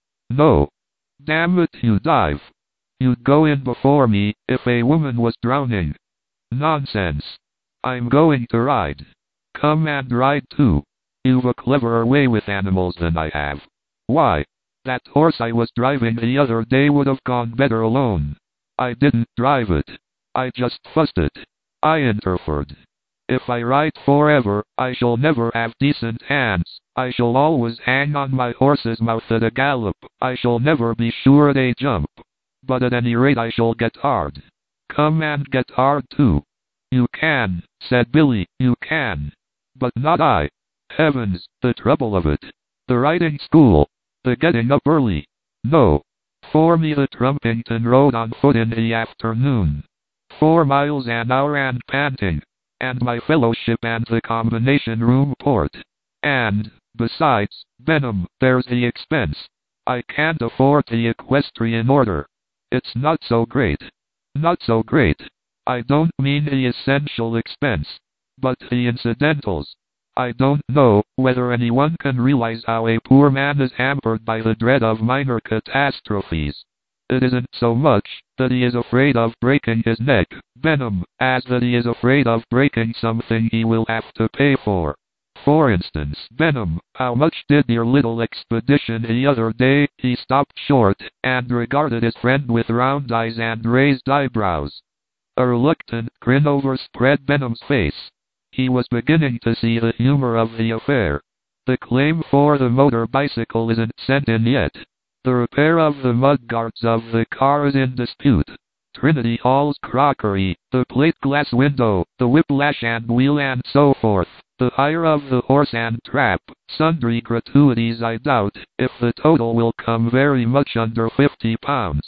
No. Damn it, you dive. You'd go in before me, if a woman was drowning. Nonsense. I'm going to ride. Come and ride too. You've a cleverer way with animals than I have. Why? That horse I was driving the other day would have gone better alone. I didn't drive it. I just fussed it. I interfered. If I ride forever, I shall never have decent hands. I shall always hang on my horse's mouth at a gallop. I shall never be sure at a jump. But at any rate I shall get hard. Come and get hard too. You can, said Billy, you can. But not I. Heavens, the trouble of it. The riding school. The getting up early. No. For me the Trumpington Road on foot in the afternoon. 4 miles an hour and panting. And my fellowship and the combination room port. And, besides, Benham, there's the expense. I can't afford the equestrian order. It's not so great. Not so great. I don't mean the essential expense, but the incidentals. I don't know whether anyone can realize how a poor man is hampered by the dread of minor catastrophes. It isn't so much that he is afraid of breaking his neck, Benham, as that he is afraid of breaking something he will have to pay for. For instance, Benham, how much did your little expedition the other day? He stopped short, and regarded his friend with round eyes and raised eyebrows. A reluctant grin overspread Benham's face. He was beginning to see the humor of the affair. The claim for the motor bicycle isn't sent in yet. The repair of the mudguards of the car is in dispute. Trinity Hall's crockery, the plate glass window, the whiplash and wheel and so forth, the hire of the horse and trap, sundry gratuities. I doubt if the total will come very much under £50.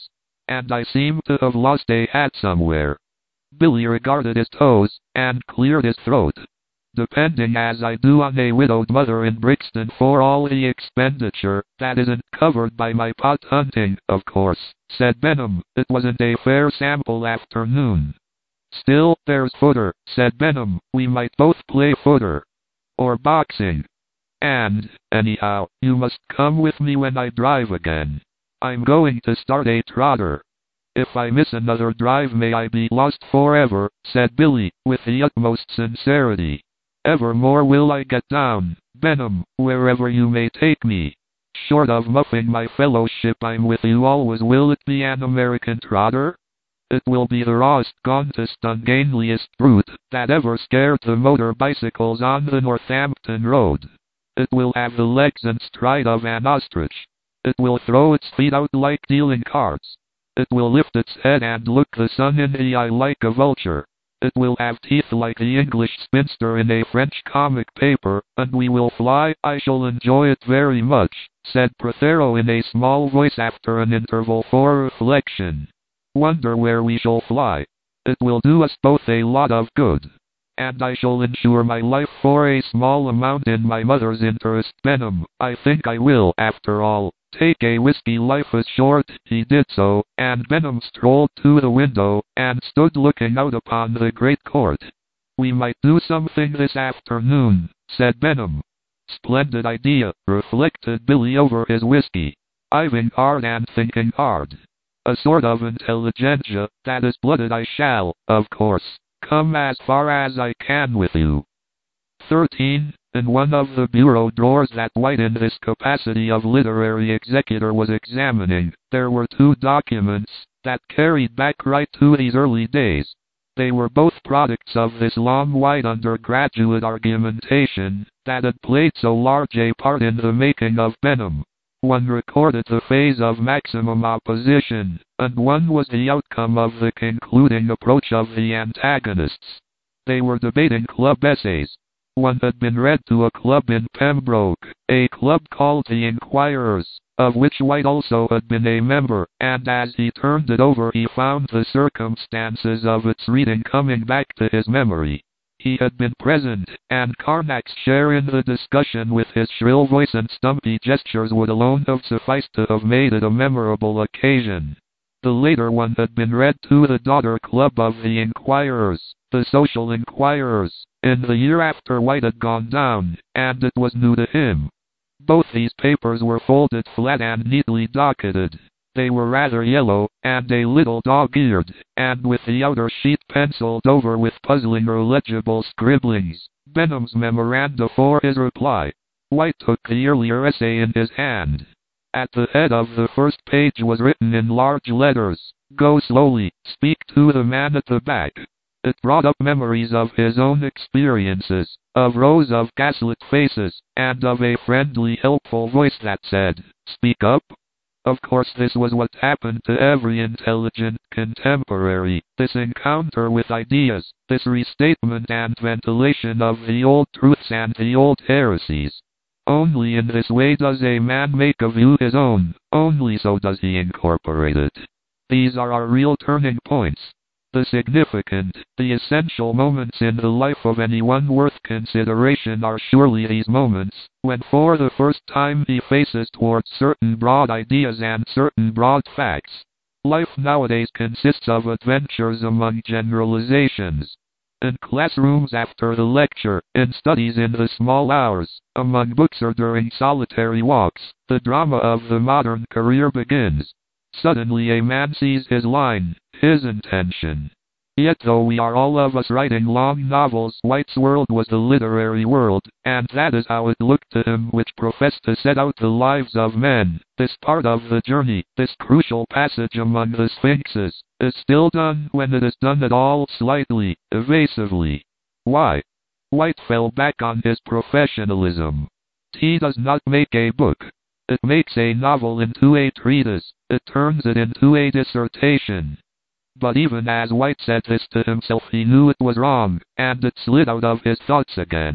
and I seem to have lost a hat somewhere. Billy regarded his toes, and cleared his throat. Depending as I do on a widowed mother in Brixton for all the expenditure, that isn't covered by my pot hunting, of course, said Benham. It wasn't a fair sample afternoon. Still, there's footer, said Benham. We might both play footer. Or boxing. And, anyhow, you must come with me when I drive again. I'm going to start a trotter. If I miss another drive may I be lost forever, said Billy, with the utmost sincerity. Evermore will I get down, Benham, wherever you may take me. Short of muffing my fellowship I'm with you always. Will it be an American trotter? It will be the rawest, gauntest, ungainliest brute that ever scared the motor bicycles on the Northampton road. It will have the legs and stride of an ostrich. It will throw its feet out like dealing cards. It will lift its head and look the sun in the eye like a vulture. It will have teeth like the English spinster in a French comic paper, and we will fly. I shall enjoy it very much, said Prothero in a small voice after an interval for reflection. Wonder where we shall fly. It will do us both a lot of good. And I shall insure my life for a small amount in my mother's interest. Benham, I think I will, after all, take a whiskey. Life is short. He did so, and Benham strolled to the window, and stood looking out upon the great court. We might do something this afternoon, said Benham. Splendid idea, reflected Billy over his whiskey. Iving hard and thinking hard. A sort of intelligentsia, that is blooded. I shall, of course, come as far as I can with you. 13. In one of the bureau drawers that White in his capacity of literary executor was examining, there were two documents that carried back right to these early days. They were both products of this long White undergraduate argumentation that had played so large a part in the making of Benham. One recorded the phase of maximum opposition, and one was the outcome of the concluding approach of the antagonists. They were debating club essays. One had been read to a club in Pembroke, a club called the Inquirers, of which White also had been a member, and as he turned it over he found the circumstances of its reading coming back to his memory. He had been present, and Carnack's share in the discussion with his shrill voice and stumpy gestures would alone have sufficed to have made it a memorable occasion. The later one had been read to the daughter club of the Inquirers, the Social Inquirers, in the year after White had gone down, and it was new to him. Both these papers were folded flat and neatly docketed. They were rather yellow, and a little dog-eared, and with the outer sheet penciled over with puzzling or legible scribblings. Benham's memoranda for his reply. White took the earlier essay in his hand. At the head of the first page was written in large letters, "Go slowly, speak to the man at the back." It brought up memories of his own experiences, of rows of gaslit faces, and of a friendly, helpful voice that said, "Speak up." Of course this was what happened to every intelligent contemporary, this encounter with ideas, this restatement and ventilation of the old truths and the old heresies. Only in this way does a man make a view his own, only so does he incorporate it. These are our real turning points. The significant, the essential moments in the life of anyone worth consideration are surely these moments, when for the first time he faces towards certain broad ideas and certain broad facts. Life nowadays consists of adventures among generalizations. In classrooms after the lecture, in studies in the small hours, among books or during solitary walks, the drama of the modern career begins. Suddenly a man sees his line, his intention. Yet though we are all of us writing long novels, White's world was the literary world, and that is how it looked to him which professed to set out the lives of men. This part of the journey, this crucial passage among the sphinxes, is still done when it is done at all slightly, evasively. Why? White fell back on his professionalism. He does not make a book. It makes a novel into a treatise, it turns it into a dissertation. But even as White said this to himself he knew it was wrong, and it slid out of his thoughts again.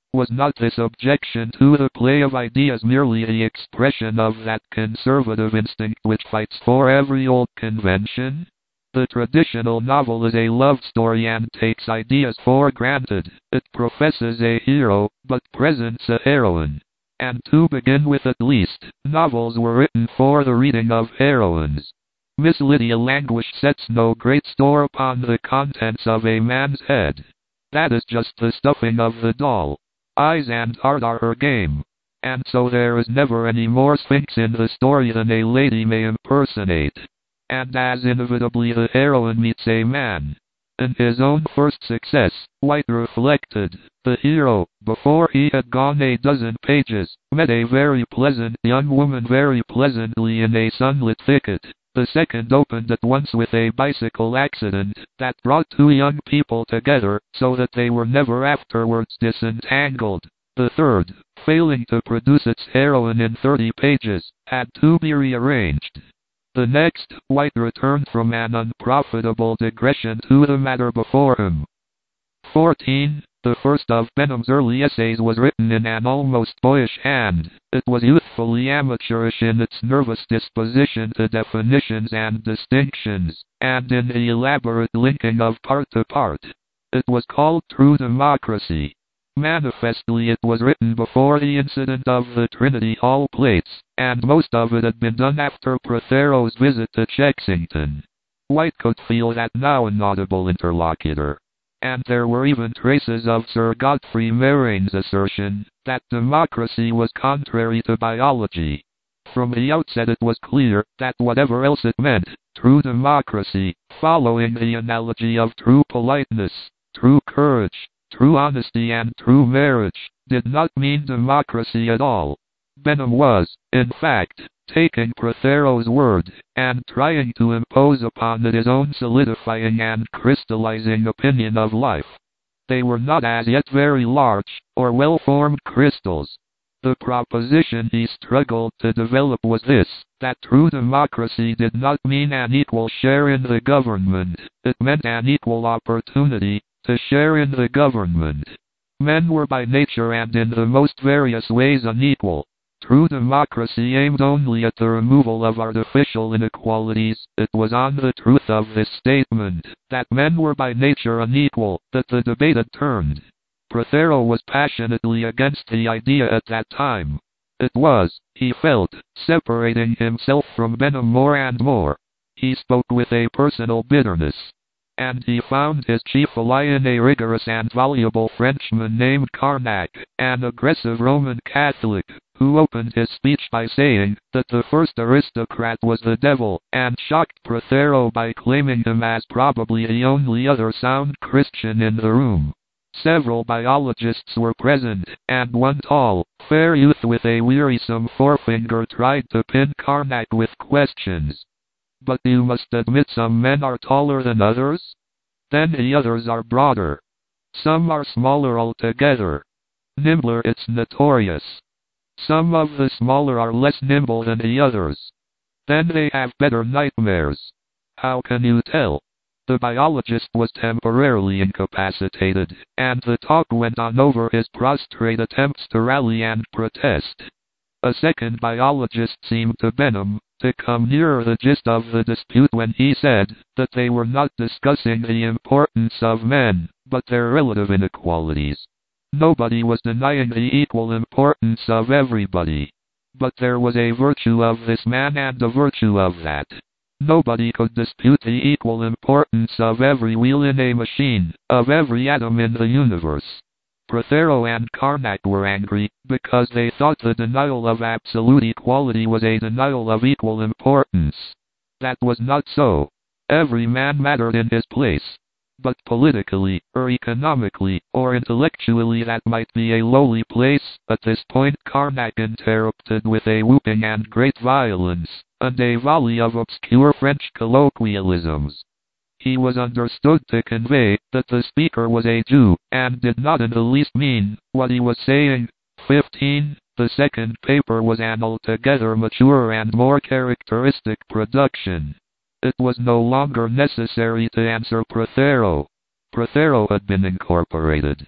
Was not this objection to the play of ideas merely the expression of that conservative instinct which fights for every old convention? The traditional novel is a love story and takes ideas for granted. It professes a hero, but presents a heroine. And to begin with at least, novels were written for the reading of heroines. Miss Lydia Languish sets no great store upon the contents of a man's head. That is just the stuffing of the doll. Eyes and heart are her game. And so there is never any more Sphinx in the story than a lady may impersonate. And as inevitably the heroine meets a man. In his own first success, White reflected, the hero, before he had gone a dozen pages, met a very pleasant young woman very pleasantly in a sunlit thicket. The second opened at once with a bicycle accident that brought two young people together, so that they were never afterwards disentangled. The third, failing to produce its heroine in 30 pages, had to be rearranged. The next, White returned from an unprofitable digression to the matter before him. 14. The first of Benham's early essays was written in an almost boyish hand. It was youthfully amateurish in its nervous disposition to definitions and distinctions, and in the elaborate linking of part to part. It was called True Democracy. Manifestly it was written before the incident of the Trinity Hall plates, and most of it had been done after Prothero's visit to Chexington. White could feel that now inaudible interlocutor. And there were even traces of Sir Godfrey Merrine's assertion that democracy was contrary to biology. From the outset it was clear that whatever else it meant, true democracy, following the analogy of true politeness, true courage, true honesty and true marriage, did not mean democracy at all. Benham was, in fact, taking Prothero's word, and trying to impose upon it his own solidifying and crystallizing opinion of life. They were not as yet very large, or well-formed crystals. The proposition he struggled to develop was this, that true democracy did not mean an equal share in the government, it meant an equal opportunity to share in the government. Men were by nature and in the most various ways unequal. True democracy aimed only at the removal of artificial inequalities. It was on the truth of this statement, that men were by nature unequal, that the debate had turned. Prothero was passionately against the idea at that time. It was, he felt, separating himself from Benham more and more. He spoke with a personal bitterness. And he found his chief ally in a rigorous and voluble Frenchman named Carnac, an aggressive Roman Catholic, who opened his speech by saying that the first aristocrat was the devil, and shocked Prothero by claiming him as probably the only other sound Christian in the room. Several biologists were present, and one tall, fair youth with a wearisome forefinger tried to pin Carnac with questions. But you must admit some men are taller than others? Then the others are broader. Some are smaller altogether. Nimbler, it's notorious. Some of the smaller are less nimble than the others. Then they have better nightmares. How can you tell? The biologist was temporarily incapacitated, and the talk went on over his prostrate attempts to rally and protest. A second biologist seemed to Benham to come nearer the gist of the dispute when he said that they were not discussing the importance of men, but their relative inequalities. Nobody was denying the equal importance of everybody. But there was a virtue of this man and a virtue of that. Nobody could dispute the equal importance of every wheel in a machine, of every atom in the universe. Prothero and Carnac were angry, because they thought the denial of absolute equality was a denial of equal importance. That was not so. Every man mattered in his place. But politically, or economically, or intellectually that might be a lowly place. At this point Carnac interrupted with a whooping and great violence, and a volley of obscure French colloquialisms. He was understood to convey that the speaker was a Jew, and did not in the least mean what he was saying. 15. The second paper was an altogether mature and more characteristic production. It was no longer necessary to answer Prothero. Prothero had been incorporated.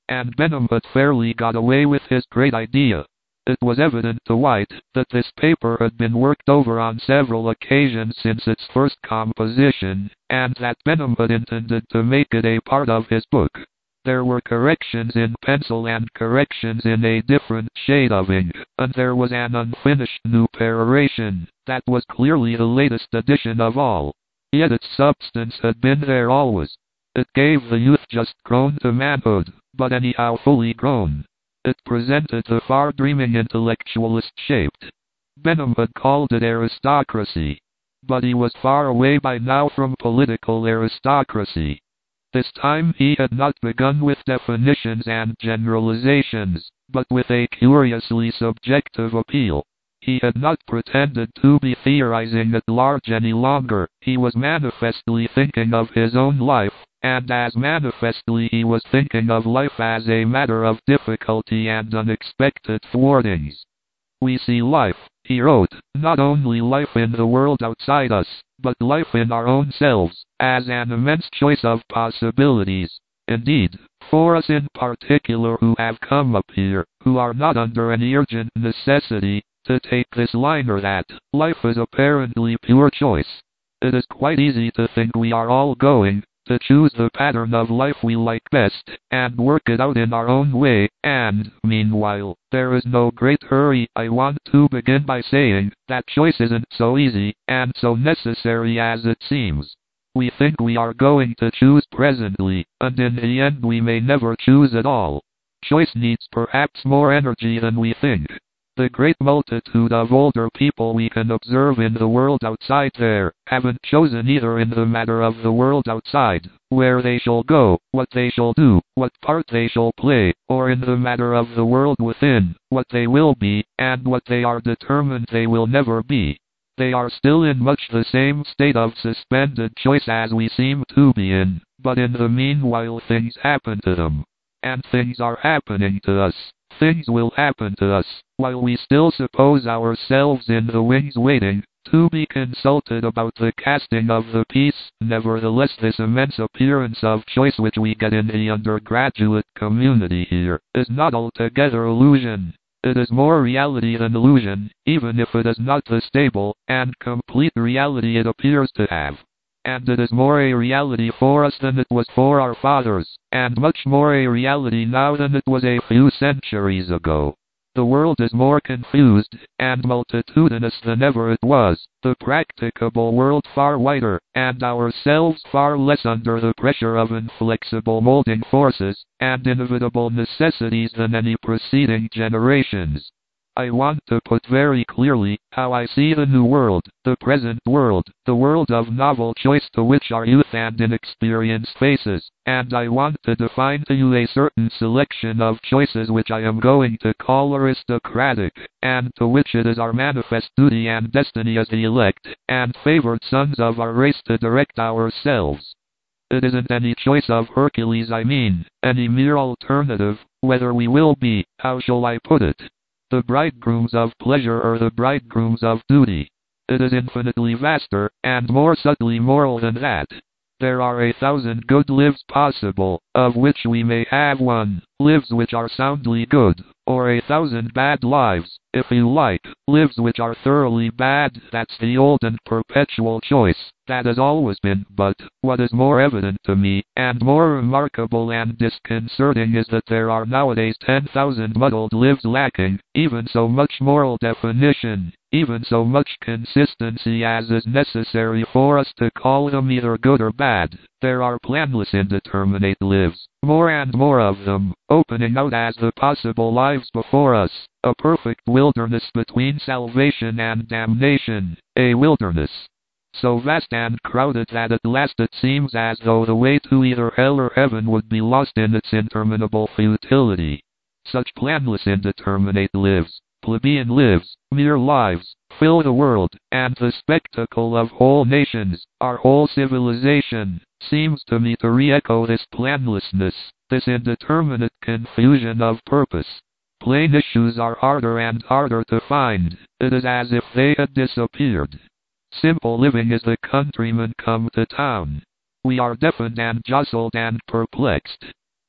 and Benham had fairly got away with his great idea. It was evident to White that this paper had been worked over on several occasions since its first composition, and that Benham had intended to make it a part of his book. There were corrections in pencil and corrections in a different shade of ink, and there was an unfinished new peroration that was clearly the latest edition of all. Yet its substance had been there always. It gave the youth just grown to manhood, but anyhow fully grown. It presented the far-dreaming intellectualist shaped. Benham had called it aristocracy. But he was far away by now from political aristocracy. This time he had not begun with definitions and generalizations, but with a curiously subjective appeal. He had not pretended to be theorizing at large any longer. He was manifestly thinking of his own life, and as manifestly he was thinking of life as a matter of difficulty and unexpected thwartings. We see life, he wrote, not only life in the world outside us, but life in our own selves, as an immense choice of possibilities. Indeed, for us in particular who have come up here, who are not under any urgent necessity to take this line or that, life is apparently pure choice. It is quite easy to think we are all going to choose the pattern of life we like best, and work it out in our own way, and, meanwhile, there is no great hurry. I want to begin by saying that choice isn't so easy, and so necessary as it seems. We think we are going to choose presently, and in the end we may never choose at all. Choice needs perhaps more energy than we think. The great multitude of older people we can observe in the world outside there haven't chosen either in the matter of the world outside, where they shall go, what they shall do, what part they shall play, or in the matter of the world within, what they will be, and what they are determined they will never be. They are still in much the same state of suspended choice as we seem to be in, but in the meanwhile things happen to them. And things are happening to us. Things will happen to us, while we still suppose ourselves in the wings waiting to be consulted about the casting of the piece. Nevertheless, this immense appearance of choice which we get in the undergraduate community here is not altogether illusion. It is more reality than illusion, even if it is not the stable and complete reality it appears to have. And it is more a reality for us than it was for our fathers, and much more a reality now than it was a few centuries ago. The world is more confused and multitudinous than ever it was, the practicable world far wider, and ourselves far less under the pressure of inflexible molding forces and inevitable necessities than any preceding generations. I want to put very clearly how I see the new world, the present world, the world of novel choice to which our youth and inexperience faces, and I want to define to you a certain selection of choices which I am going to call aristocratic, and to which it is our manifest duty and destiny as the elect and favored sons of our race to direct ourselves. It isn't any choice of Hercules, I mean, any mere alternative, whether we will be, how shall I put it, the bridegrooms of pleasure or the bridegrooms of duty. It is infinitely vaster and more subtly moral than that. There are 1,000 good lives possible, of which we may have one, lives which are soundly good, or 1,000 bad lives, if you like, lives which are thoroughly bad. That's the old and perpetual choice, that has always been. But what is more evident to me, and more remarkable and disconcerting, is that there are nowadays 10,000 muddled lives lacking even so much moral definition, even so much consistency as is necessary for us to call them either good or bad. There are planless indeterminate lives, more and more of them, opening out as the possible lives before us, a perfect wilderness between salvation and damnation, a wilderness so vast and crowded that at last it seems as though the way to either hell or heaven would be lost in its interminable futility. Such planless indeterminate lives, plebeian lives, mere lives, fill the world, and the spectacle of whole nations, our whole civilization, seems to me to re-echo this planlessness, this indeterminate confusion of purpose. Plain issues are harder and harder to find. It is as if they had disappeared. Simple living is the countryman come to town. We are deafened and jostled and perplexed.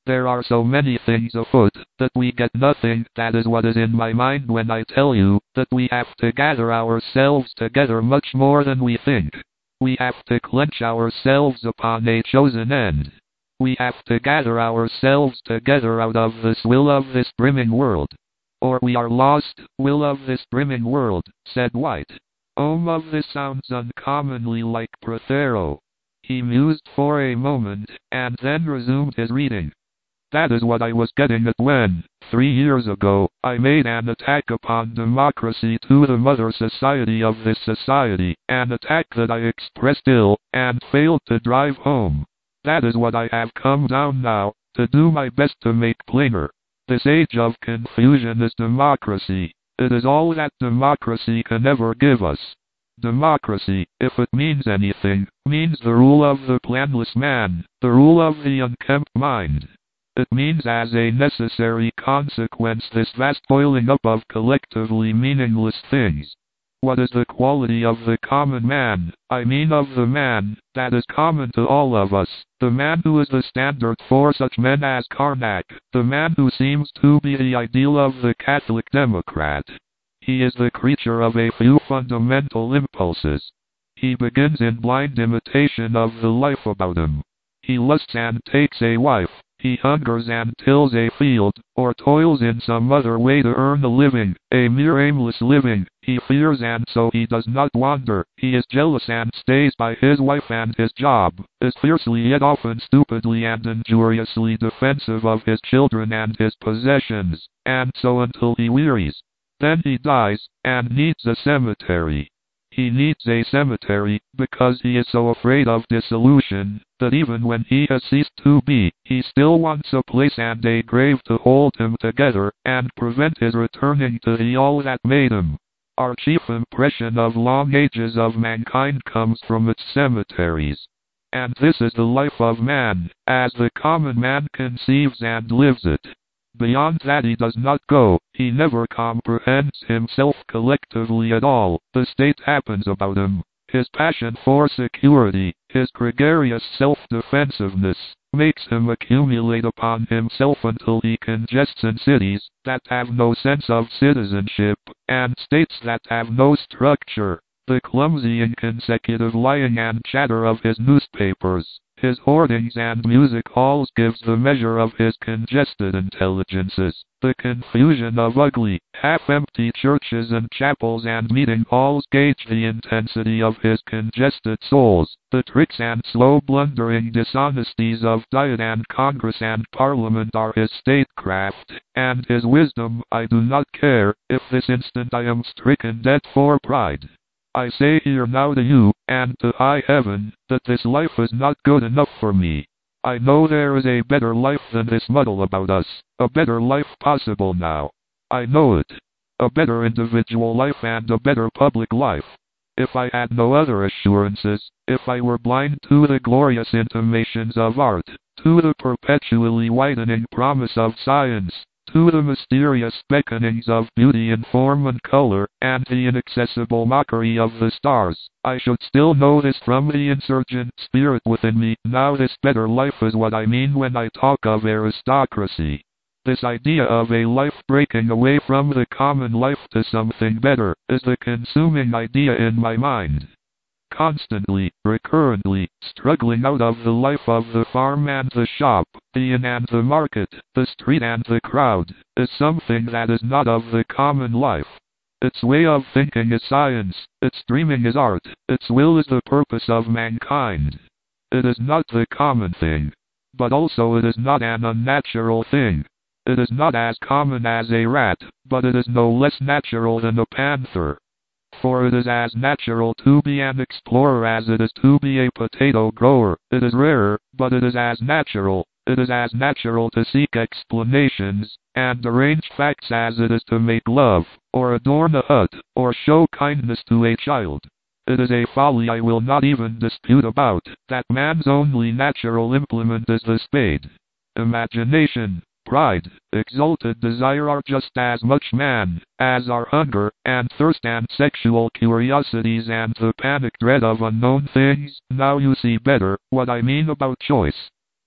There are so many things afoot, that we get nothing. That is what is in my mind when I tell you, that we have to gather ourselves together much more than we think. We have to clench ourselves upon a chosen end. We have to gather ourselves together out of this will of this brimming world. Or we are lost. Will of this brimming world, said White. Of this sounds uncommonly like Prothero. He mused for a moment, and then resumed his reading. That is what I was getting at when, 3 years ago, I made an attack upon democracy to the mother society of this society, an attack that I expressed ill, and failed to drive home. That is what I have come down now, to do my best to make plainer. This age of confusion is democracy. It is all that democracy can ever give us. Democracy, if it means anything, means the rule of the planless man, the rule of the unkempt mind. It means as a necessary consequence this vast boiling up of collectively meaningless things. What is the quality of the common man? I mean of the man that is common to all of us, the man who is the standard for such men as Carnac, the man who seems to be the ideal of the Catholic Democrat. He is the creature of a few fundamental impulses. He begins in blind imitation of the life about him. He lusts and takes a wife. He hungers and tills a field, or toils in some other way to earn a living, a mere aimless living. He fears and so he does not wander. He is jealous and stays by his wife and his job, is fiercely yet often stupidly and injuriously defensive of his children and his possessions, and so until he wearies. Then he dies, and needs a cemetery. He needs a cemetery, because he is so afraid of dissolution, that even when he has ceased to be, he still wants a place and a grave to hold him together, and prevent his returning to the all that made him. Our chief impression of long ages of mankind comes from its cemeteries. And this is the life of man, as the common man conceives and lives it. Beyond that he does not go. He never comprehends himself collectively at all. The state happens about him. His passion for security, his gregarious self-defensiveness, makes him accumulate upon himself until he congests in cities that have no sense of citizenship, and states that have no structure. The clumsy inconsecutive lying and chatter of his newspapers, his hoardings and music halls gives the measure of his congested intelligences. The confusion of ugly, half-empty churches and chapels and meeting halls gauge the intensity of his congested souls. The tricks and slow blundering dishonesties of Diet and Congress and Parliament are his statecraft, and his wisdom. I do not care if this instant I am stricken dead for pride. I say here now to you, and to high heaven, that this life is not good enough for me. I know there is a better life than this muddle about us, a better life possible now. I know it. A better individual life and a better public life. If I had no other assurances, if I were blind to the glorious intimations of art, to the perpetually widening promise of science, to the mysterious beckonings of beauty in form and color, and the inaccessible mockery of the stars, I should still know this from the insurgent spirit within me. Now this better life is what I mean when I talk of aristocracy. This idea of a life breaking away from the common life to something better, is the consuming idea in my mind. Constantly, recurrently, struggling out of the life of the farm and the shop, the inn and the market, the street and the crowd, is something that is not of the common life. Its way of thinking is science, its dreaming is art, its will is the purpose of mankind. It is not the common thing. But also it is not an unnatural thing. It is not as common as a rat, but it is no less natural than a panther. For it is as natural to be an explorer as it is to be a potato grower. It is rarer, but it is as natural. It is as natural to seek explanations, and arrange facts as it is to make love, or adorn a hut, or show kindness to a child. It is a folly I will not even dispute about, that man's only natural implement is the spade. Imagination, pride, exalted desire are just as much man, as are hunger, and thirst and sexual curiosities and the panic dread of unknown things. Now you see better what I mean about choice.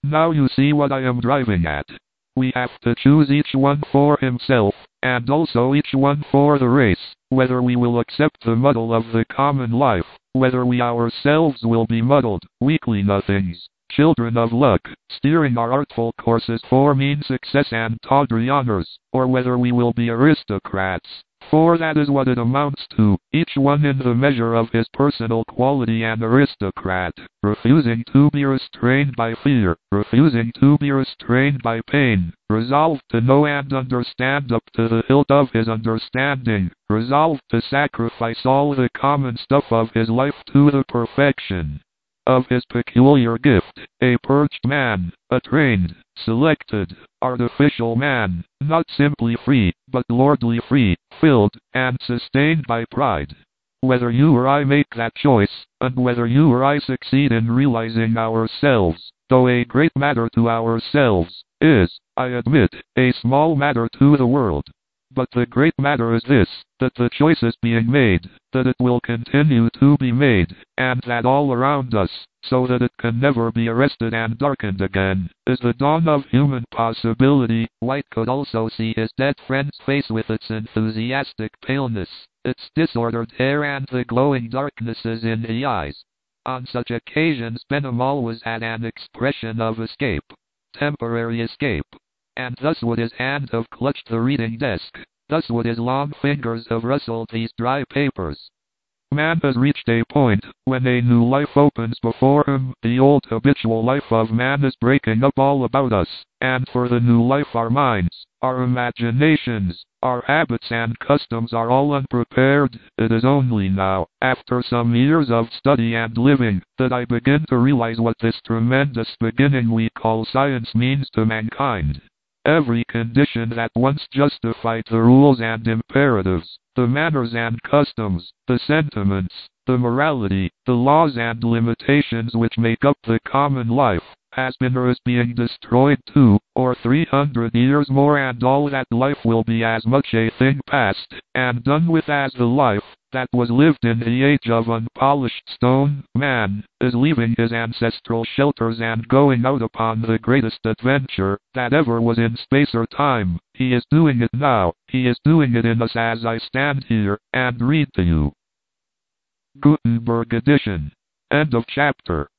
Now you see what I am driving at. We have to choose each one for himself, and also each one for the race, whether we will accept the muddle of the common life, whether we ourselves will be muddled, weakly nothings, children of luck, steering our artful courses for mean success and tawdry honors, or whether we will be aristocrats. For that is what it amounts to, each one in the measure of his personal quality an aristocrat, refusing to be restrained by fear, refusing to be restrained by pain, resolved to know and understand up to the hilt of his understanding, resolved to sacrifice all the common stuff of his life to the perfection of his peculiar gift, a purged man, a trained, selected, artificial man, not simply free, but lordly free, filled, and sustained by pride. Whether you or I make that choice, and whether you or I succeed in realizing ourselves, though a great matter to ourselves, is, I admit, a small matter to the world. But the great matter is this, that the choice is being made, that it will continue to be made, and that all around us, so that it can never be arrested and darkened again, is the dawn of human possibility. White could also see his dead friend's face with its enthusiastic paleness, its disordered hair and the glowing darknesses in the eyes. On such occasions Benham always had an expression of escape, temporary escape. And thus would his hand have clutched the reading desk, thus would his long fingers have rustled these dry papers. Man has reached a point when a new life opens before him. The old habitual life of man is breaking up all about us, and for the new life our minds, our imaginations, our habits and customs are all unprepared. It is only now, after some years of study and living, that I begin to realize what this tremendous beginning we call science means to mankind. Every condition that once justified the rules and imperatives, the manners and customs, the sentiments, the morality, the laws and limitations which make up the common life, has been or is being destroyed 200 or 300 years more, and all that life will be as much a thing past and done with as the life that was lived in the age of unpolished stone. Man is leaving his ancestral shelters and going out upon the greatest adventure that ever was in space or time. He is doing it now. He is doing it in us as I stand here and read to you. Gutenberg edition. End of chapter.